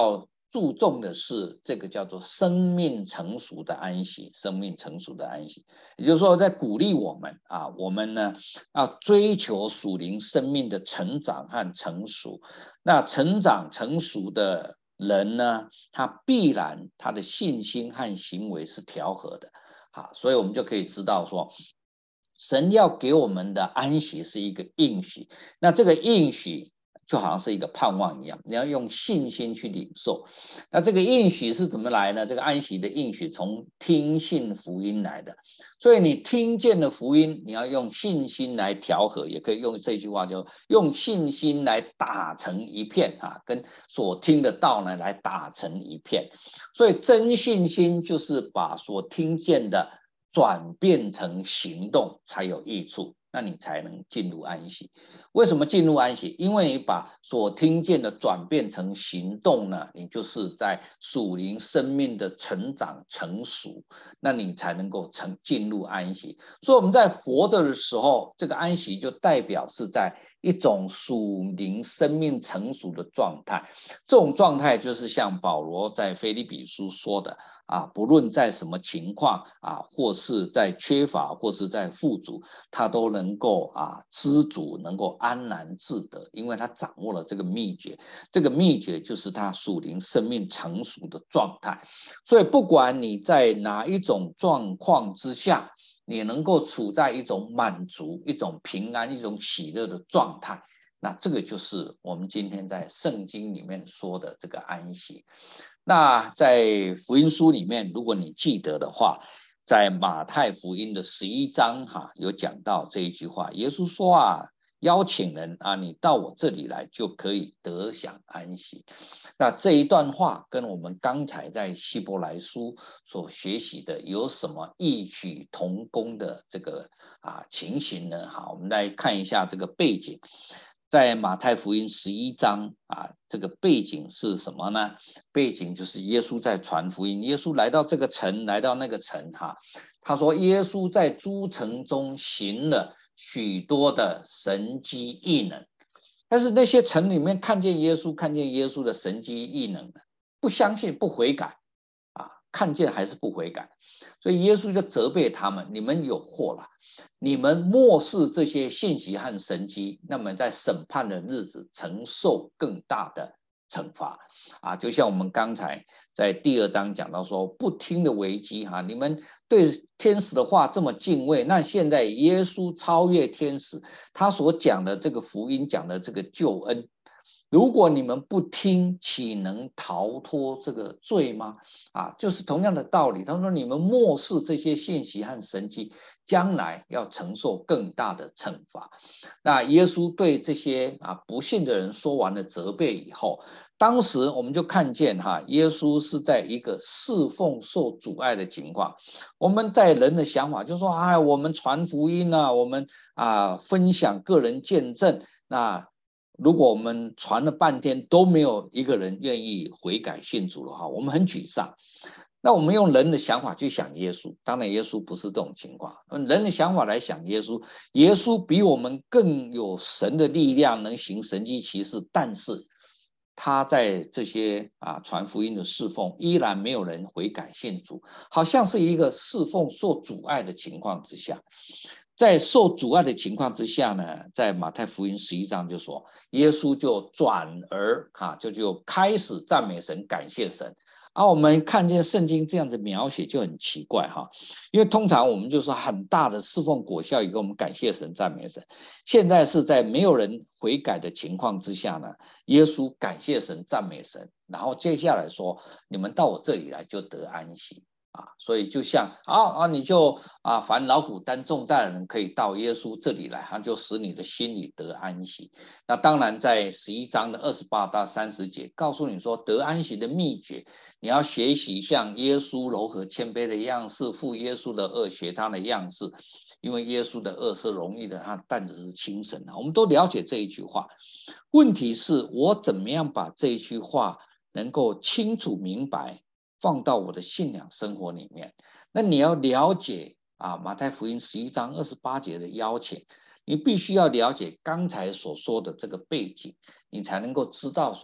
注重的是这个叫做生命成熟的安息，生命成熟的安息，也就是说在鼓励我们啊，我们呢要追求属灵生命的成长和成熟。那成长成熟的人呢，他必然他的信心和行为是调和的。好，所以我们就可以知道说，神要给我们的安息是一个应许，那这个应许就好像是一个盼望一样，你要用信心去领受。那这个应许是怎么来呢？这个安息的应许从听信福音来的，所以你听见了福音，你要用信心来调和，也可以用这句话，就用信心来打成一片啊，跟所听的道呢来打成一片。所以真信心就是把所听见的转变成行动才有益处，那你才能进入安息。为什么进入安息？因为你把所听见的转变成行动呢，你就是在属灵生命的成长成熟，那你才能够成进入安息。所以我们在活着的时候，这个安息就代表是在一种属灵生命成熟的状态。这种状态就是像保罗在腓立比书说的啊，不论在什么情况啊，或是在缺乏，或是在富足，他都能够啊知足，能够安然自得，因为他掌握了这个秘诀。这个秘诀就是他属灵生命成熟的状态。所以不管你在哪一种状况之下，你能够处在一种满足、一种平安、一种喜乐的状态，那这个就是我们今天在圣经里面说的这个安息。那在福音书里面，如果你记得的话，在马太福音的十一章哈，有讲到这一句话，耶稣说啊，邀请人啊，你到我这里来就可以得享安息。那这一段话跟我们刚才在希伯来书所学习的有什么异曲同工的这个啊情形呢？好，我们来看一下这个背景。在马太福音十一章啊，这个背景是什么呢？背景就是耶稣在传福音，耶稣来到这个城，来到那个城哈。他说，耶稣在诸城中行了许多的神迹异能，但是那些城里面看见耶稣，看见耶稣的神迹异能，不相信，不悔改啊，看见还是不悔改，所以耶稣就责备他们：你们有祸了。你们漠视这些信息和神迹，那么在审判的日子承受更大的惩罚啊！就像我们刚才在第二章讲到说，不听的危机哈，你们对天使的话这么敬畏，那现在耶稣超越天使，他所讲的这个福音，讲的这个救恩，如果你们不听，岂能逃脱这个罪吗？啊，就是同样的道理。他说，你们漠视这些信息和神迹，将来要承受更大的惩罚。那耶稣对这些啊不信的人说完了责备以后，当时我们就看见哈，耶稣是在一个侍奉受阻碍的情况。我们在人的想法就是说，哎，我们传福音啊，我们啊分享个人见证，那如果我们传了半天都没有一个人愿意悔改信主的话，我们很沮丧。那我们用人的想法去想耶稣，当然耶稣不是这种情况。人的想法来想耶稣，耶稣比我们更有神的力量，能行神迹奇事，但是他在这些啊传福音的侍奉，依然没有人悔改信主，好像是一个侍奉受阻碍的情况之下。在受阻碍的情况之下呢，在马太福音十一章就说，耶稣就转而啊就就开始赞美神，感谢神。而、啊、我们看见圣经这样子描写就很奇怪哈，因为通常我们就说很大的侍奉果效以后，我们感谢神，赞美神。现在是在没有人悔改的情况之下呢，耶稣感谢神，赞美神，然后接下来说，你们到我这里来就得安息。啊，所以就像啊啊，你就啊，凡劳苦担重担的人可以到耶稣这里来，他就使你的心里得安息。那当然，在十一章的二十八到三十节，告诉你说得安息的秘诀，你要学习像耶稣柔和谦卑的样式，负耶稣的恶，学他的样式，因为耶稣的恶是容易的，他的担子是轻省的。我们都了解这一句话，问题是我怎么样把这一句话能够清楚明白，放到我的信仰生活里面。那你要了解啊，马太福音十一章二十八节的邀请，你必须要了解刚才所说的这个背景，你才能够知道说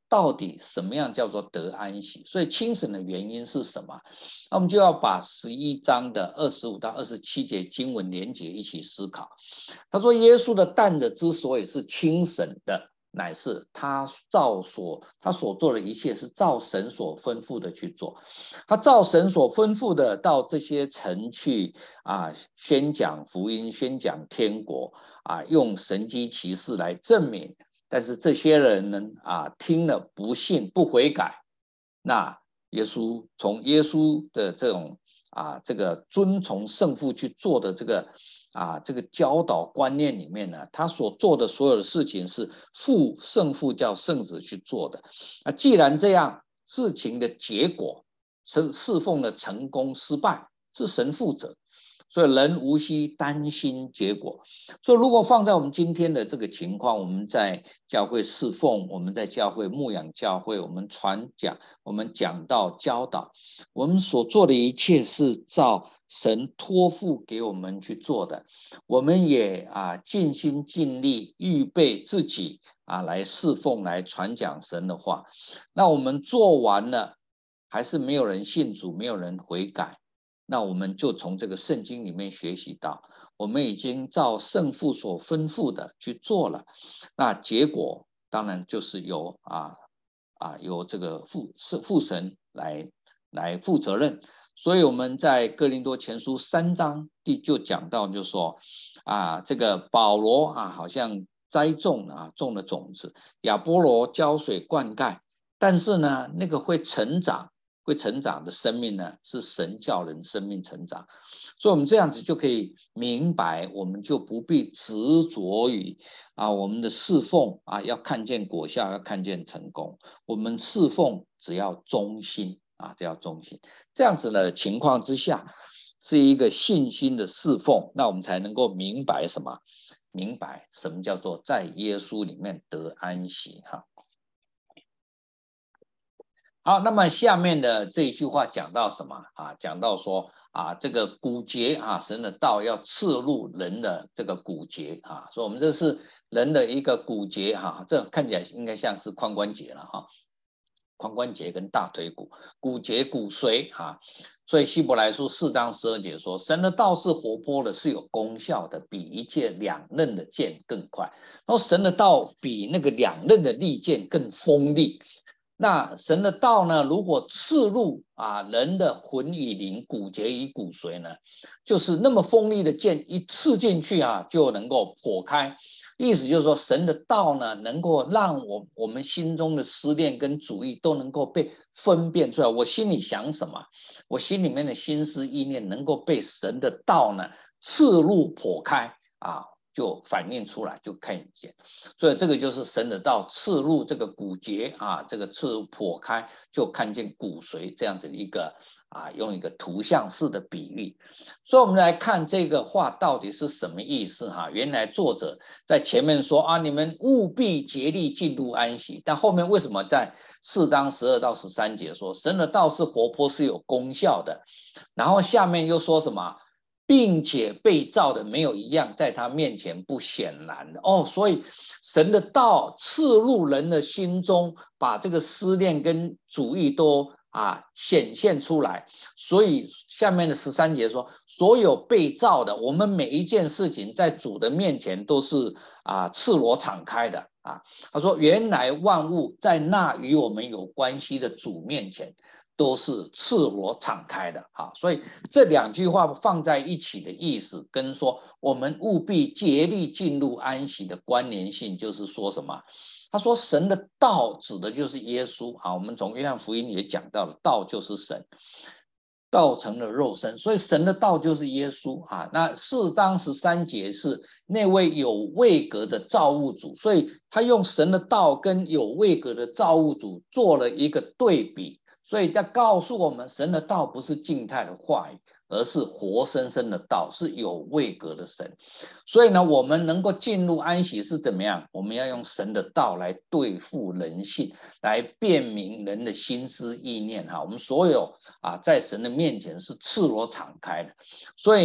到底什么样叫做得安息？所以清醒的原因是什么？那我们就要把十一章的二十五到二十七节经文连结一起思考。他说，耶稣的担子之所以是轻省的，乃是他照所他所做的一切是照神所吩咐的去做。他照神所吩咐的到这些城去啊，宣讲福音，宣讲天国啊，用神迹奇事来证明。但是这些人呢啊，听了不信不悔改，那耶稣从耶稣的这种啊这个遵从圣父去做的这个啊这个教导观念里面呢，他所做的所有的事情是父圣父叫圣子去做的。那既然这样，事情的结果是侍奉的成功失败是神负责。所以人无需担心结果。所以如果放在我们今天的这个情况，我们在教会侍奉，我们在教会牧养教会，我们传讲，我们讲道教导，我们所做的一切是照神托付给我们去做的。我们也啊尽心尽力预备自己啊来侍奉，来传讲神的话。那我们做完了，还是没有人信主，没有人悔改。那我们就从这个圣经里面学习到，我们已经照圣父所吩咐的去做了，那结果当然就是由啊啊由这个父父神来来负责任。所以我们在哥林多前书三章第就讲到，就说啊这个保罗啊好像栽种啊种了种子，亚波罗浇水灌溉，但是呢那个会成长。会成长的生命呢，是神叫人生命成长，所以我们这样子就可以明白，我们就不必执着于啊我们的侍奉啊要看见果效，要看见成功。我们侍奉只要忠心啊，只要忠心，这样子的情况之下，是一个信心的侍奉，那我们才能够明白什么？明白什么叫做在耶稣里面得安息哈。好，那么下面的这一句话讲到什么啊？讲到说啊，这个骨节啊，神的道要刺入人的这个骨节啊，所以我们这是人的一个骨节哈，这看起来应该像是髋关节了哈，髋关节跟大腿骨，骨节骨髓哈。所以希伯来书四章十二节说，神的道是活泼的，是有功效的，比一切两刃的剑更快。然后神的道比那个两刃的利剑更锋利。那神的道呢，如果刺入啊人的魂与灵、骨节与骨髓呢，就是那么锋利的剑一刺进去啊，就能够破开。意思就是说，神的道呢，能够让我我们心中的思念跟主意都能够被分辨出来。我心里想什么，我心里面的心思意念能够被神的道呢刺入破开啊。就反映出来，就看见，所以这个就是神的道刺入这个骨节啊，这个刺入破开，就看见骨髓这样子的一个啊，用一个图像式的比喻。所以我们来看这个话到底是什么意思哈？原来作者在前面说啊，你们务必竭力进入安息，但后面为什么在四章十二到十三节说神的道是活泼是有功效的，然后下面又说什么？并且被造的没有一样在他面前不显然的哦，所以神的道刺入人的心中，把这个思念跟主意都啊显现出来。所以下面的十三节说，所有被造的，我们每一件事情在主的面前都是啊赤裸敞开的啊。他说，原来万物在那与我们有关系的主面前。都是赤裸敞开的啊，所以这两句话放在一起的意思，跟说我们务必竭力进入安息的关联性，就是说什么？他说神的道指的就是耶稣啊，我们从约翰福音也讲到了，道就是神，道成了肉身，所以神的道就是耶稣啊。那四章十三节是那位有位格的造物主，所以他用神的道跟有位格的造物主做了一个对比。所以在告诉我们，神的道不是静态的话语，而是活生生的道，是有位格的神。所以呢，我们能够进入安息是怎么样？我们要用神的道来对付人性，来辨明人的心思意念哈。我们所有啊，在神的面前是赤裸敞开的。所以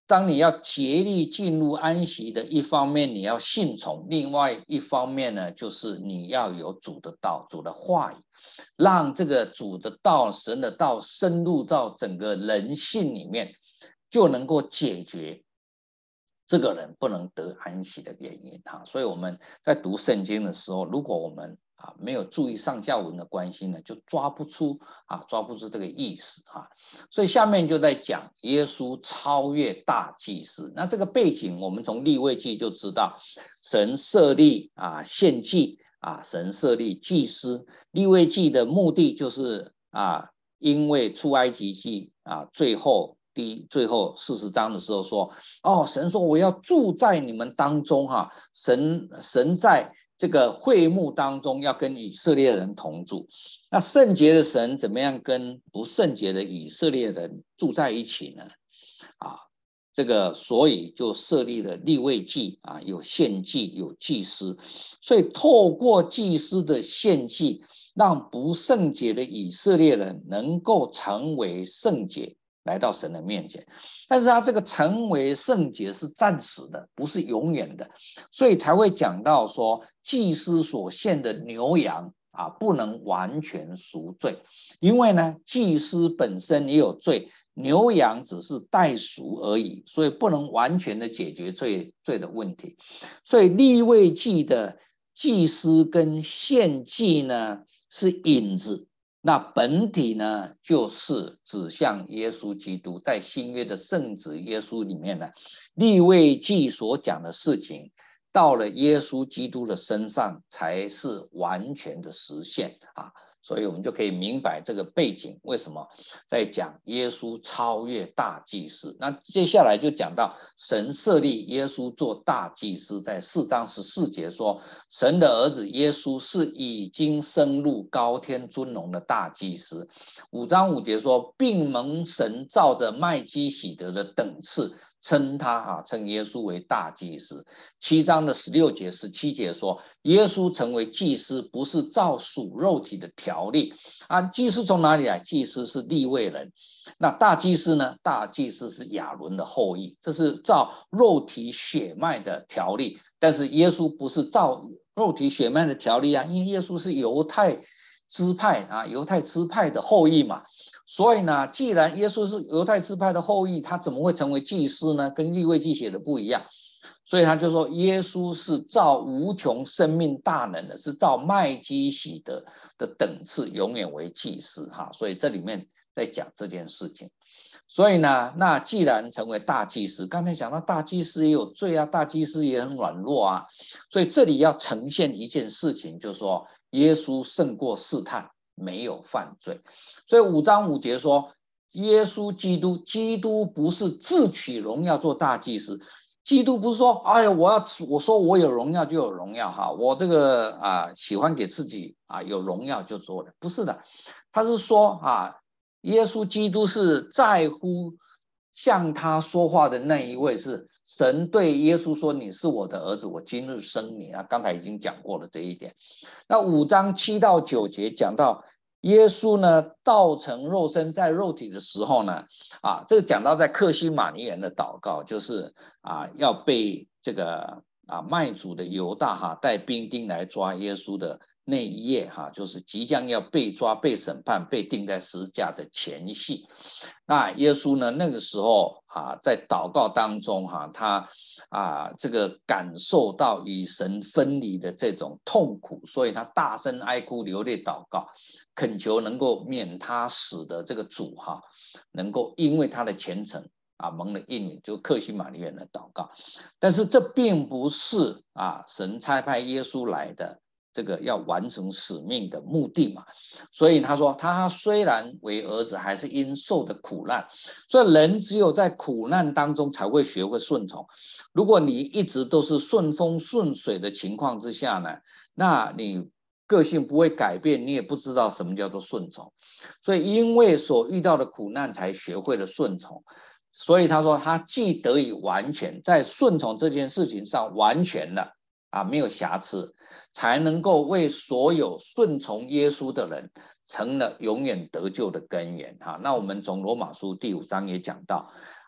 当你要竭力进入安息的一方面，你要信从；另外一方面呢，就是你要有主的道、主的话语，让这个主的道、神的道深入到整个人性里面，就能够解决这个人不能得安息的原因哈。所以我们在读圣经的时候，如果我们啊没有注意上下文的关系呢，就抓不出啊抓不出这个意思哈。所以下面就在讲耶稣超越大祭司。那这个背景我们从利未记就知道，神设立啊献祭啊，神设立祭司。利未记的目的就是啊，因为出埃及记啊最后。第一最后四十章的时候说，哦，神说我要住在你们当中哈，神神在这个会幕当中要跟以色列人同住。那圣洁的神怎么样跟不圣洁的以色列人住在一起呢？啊，这个所以就设立了利未记啊，有献祭有祭司，所以透过祭司的献祭，让不圣洁的以色列人能够成为圣洁。来到神的面前，但是他这个成为圣洁是暂时的，不是永远的，所以才会讲到说，祭司所献的牛羊啊，不能完全赎罪，因为呢，祭司本身也有罪，牛羊只是代赎而已，所以不能完全的解决罪罪的问题。所以利未记的祭司跟献祭呢，是影子。那本体呢，就是指向耶稣基督，在新约的圣子耶稣里面呢，利未记所讲的事情，到了耶稣基督的身上才是完全的实现啊。所以我们就可以明白这个背景，为什么在讲耶稣超越大祭司。那接下来就讲到神设立耶稣做大祭司，在四章十四节说，神的儿子耶稣是已经升入高天尊荣的大祭司。五章五节说，并蒙神照着麦基洗德的等次称他啊，称耶稣为大祭司。七章的十六节、十七节说，耶稣成为祭司，不是照属肉体的条例啊。祭司从哪里来？祭司是利未人。那大祭司呢？大祭司是亚伦的后裔，这是照肉体血脉的条例。但是耶稣不是照肉体血脉的条例啊，因为耶稣是犹太支派啊，犹太支派的后裔嘛。所以呢，既然耶稣是犹太支派的后裔，他怎么会成为祭司呢？跟利未记写的不一样。所以他就说，耶稣是照无穷生命大能的，是照麦基洗德的等次，永远为祭司哈。所以这里面在讲这件事情。所以呢，那既然成为大祭司，刚才讲到大祭司也有罪啊，大祭司也很软弱啊，所以这里要呈现一件事情，就是说耶稣胜过试探，没有犯罪。所以五章五节说，耶稣基督，基督不是自取荣耀做大祭司。基督不是说，哎呀，我要我说我有荣耀就有荣耀哈，我这个啊喜欢给自己啊有荣耀就做的，不是的，他是说啊，耶稣基督是在乎向他说话的那一位，是神对耶稣说：“你是我的儿子，我今日生你。”啊，刚才已经讲过了这一点。那五章七到九节讲到。耶稣呢，道成肉身在肉体的时候呢，啊，这个讲到在克西马尼园的祷告，就是啊，要被这个啊卖主的犹大哈带兵丁来抓耶稣的那一夜哈，就是即将要被抓、被审判、被钉在十字架的前夕。那耶稣呢，那个时候啊，在祷告当中哈，他啊这个感受到与神分离的这种痛苦，所以他大声哀哭流泪祷告。恳求能够免他死的这个主哈，能够因为他的虔诚啊蒙了应允，就克西马尼园的祷告。但是这并不是啊神差派耶稣来的这个要完成使命的目的嘛。所以他说，他虽然为儿子，还是因受的苦难。所以人只有在苦难当中才会学会顺从。如果你一直都是顺风顺水的情况之下呢，那你个性不会改变，你也不知道什么叫做顺从。所以因为所遇到的苦难才学会了顺从。所以他说他既得以完全，在顺从这件事情上完全了啊，没有瑕疵，才能够为所有顺从耶稣的人成了永远得救的根源哈。那我们从罗马书第五章也讲到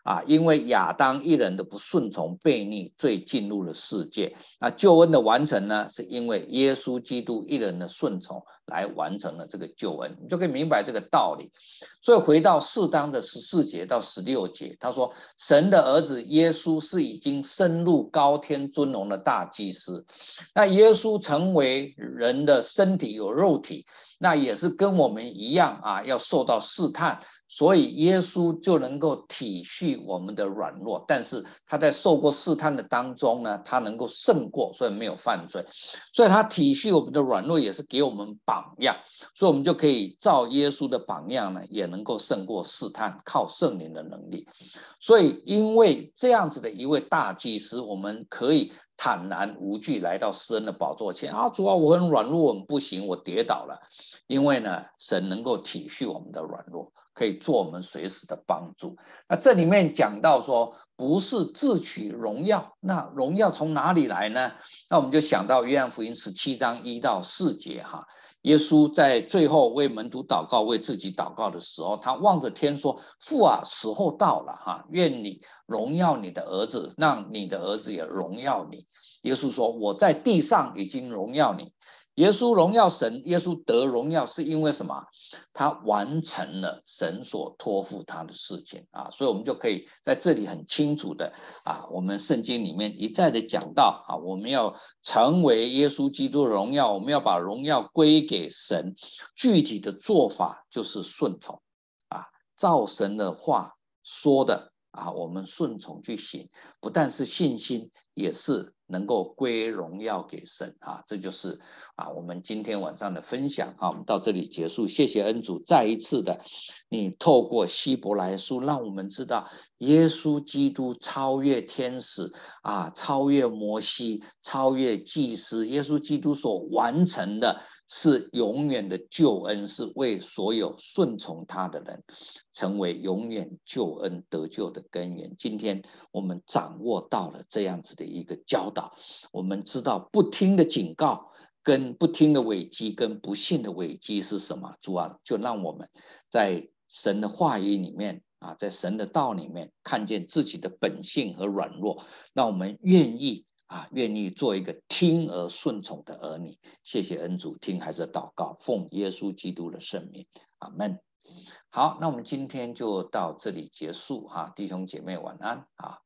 啊，因为亚当一人的不顺从悖逆，罪进入了世界。那救恩的完成呢，是因为耶稣基督一人的顺从来完成了这个救恩，你就可以明白这个道理。所以回到四章的十四节到十六节，他说神的儿子耶稣是已经升入高天尊荣的大祭司。那耶稣成为人的身体，有肉体，那也是跟我们一样啊，要受到试探，所以耶稣就能够体恤我们的软弱，但是他在受过试探的当中呢，他能够胜过，所以没有犯罪，所以他体恤我们的软弱，也是给我们榜样，所以我们就可以照耶稣的榜样呢，也能够胜过试探，靠圣灵的能力。所以因为这样子的一位大祭司，我们可以坦然无惧来到施恩的宝座前啊，主啊，我很软弱，我很不行，我跌倒了。因为呢，神能够体恤我们的软弱，可以做我们随时的帮助。那这里面讲到说，不是自取荣耀，那荣耀从哪里来呢？那我们就想到约翰福音十七章一到四节哈，耶稣在最后为门徒祷告、为自己祷告的时候，他望着天说：“父啊，时候到了哈，愿你荣耀你的儿子，让你的儿子也荣耀你。”耶稣说：“我在地上已经荣耀你。”耶稣荣耀神，耶稣得荣耀是因为什么？他完成了神所托付他的事情啊，所以我们就可以在这里很清楚的啊，我们圣经里面一再的讲到啊，我们要成为耶稣基督的荣耀，我们要把荣耀归给神，具体的做法就是顺从啊，照神的话说的啊，我们顺从去行，不但是信心，也是能够归荣耀给神啊，这就是啊我们今天晚上的分享啊，我们到这里结束，谢谢恩主再一次的，你透过希伯来书让我们知道耶稣基督超越天使啊，超越摩西，超越祭司，耶稣基督所完成的是永远的救恩，是为所有顺从他的人成为永远救恩得救的根源。今天我们掌握到了这样子的一个教导，我们知道不听的警告跟不听的危机跟不信的危机是什么？主啊，就让我们在神的话语里面啊，在神的道里面看见自己的本性和软弱，让我们愿意啊，愿意做一个听而顺从的儿女。谢谢恩主，听还是祷告，奉耶稣基督的圣名，阿们。好，那我们今天就到这里结束哈，弟兄姐妹晚安啊。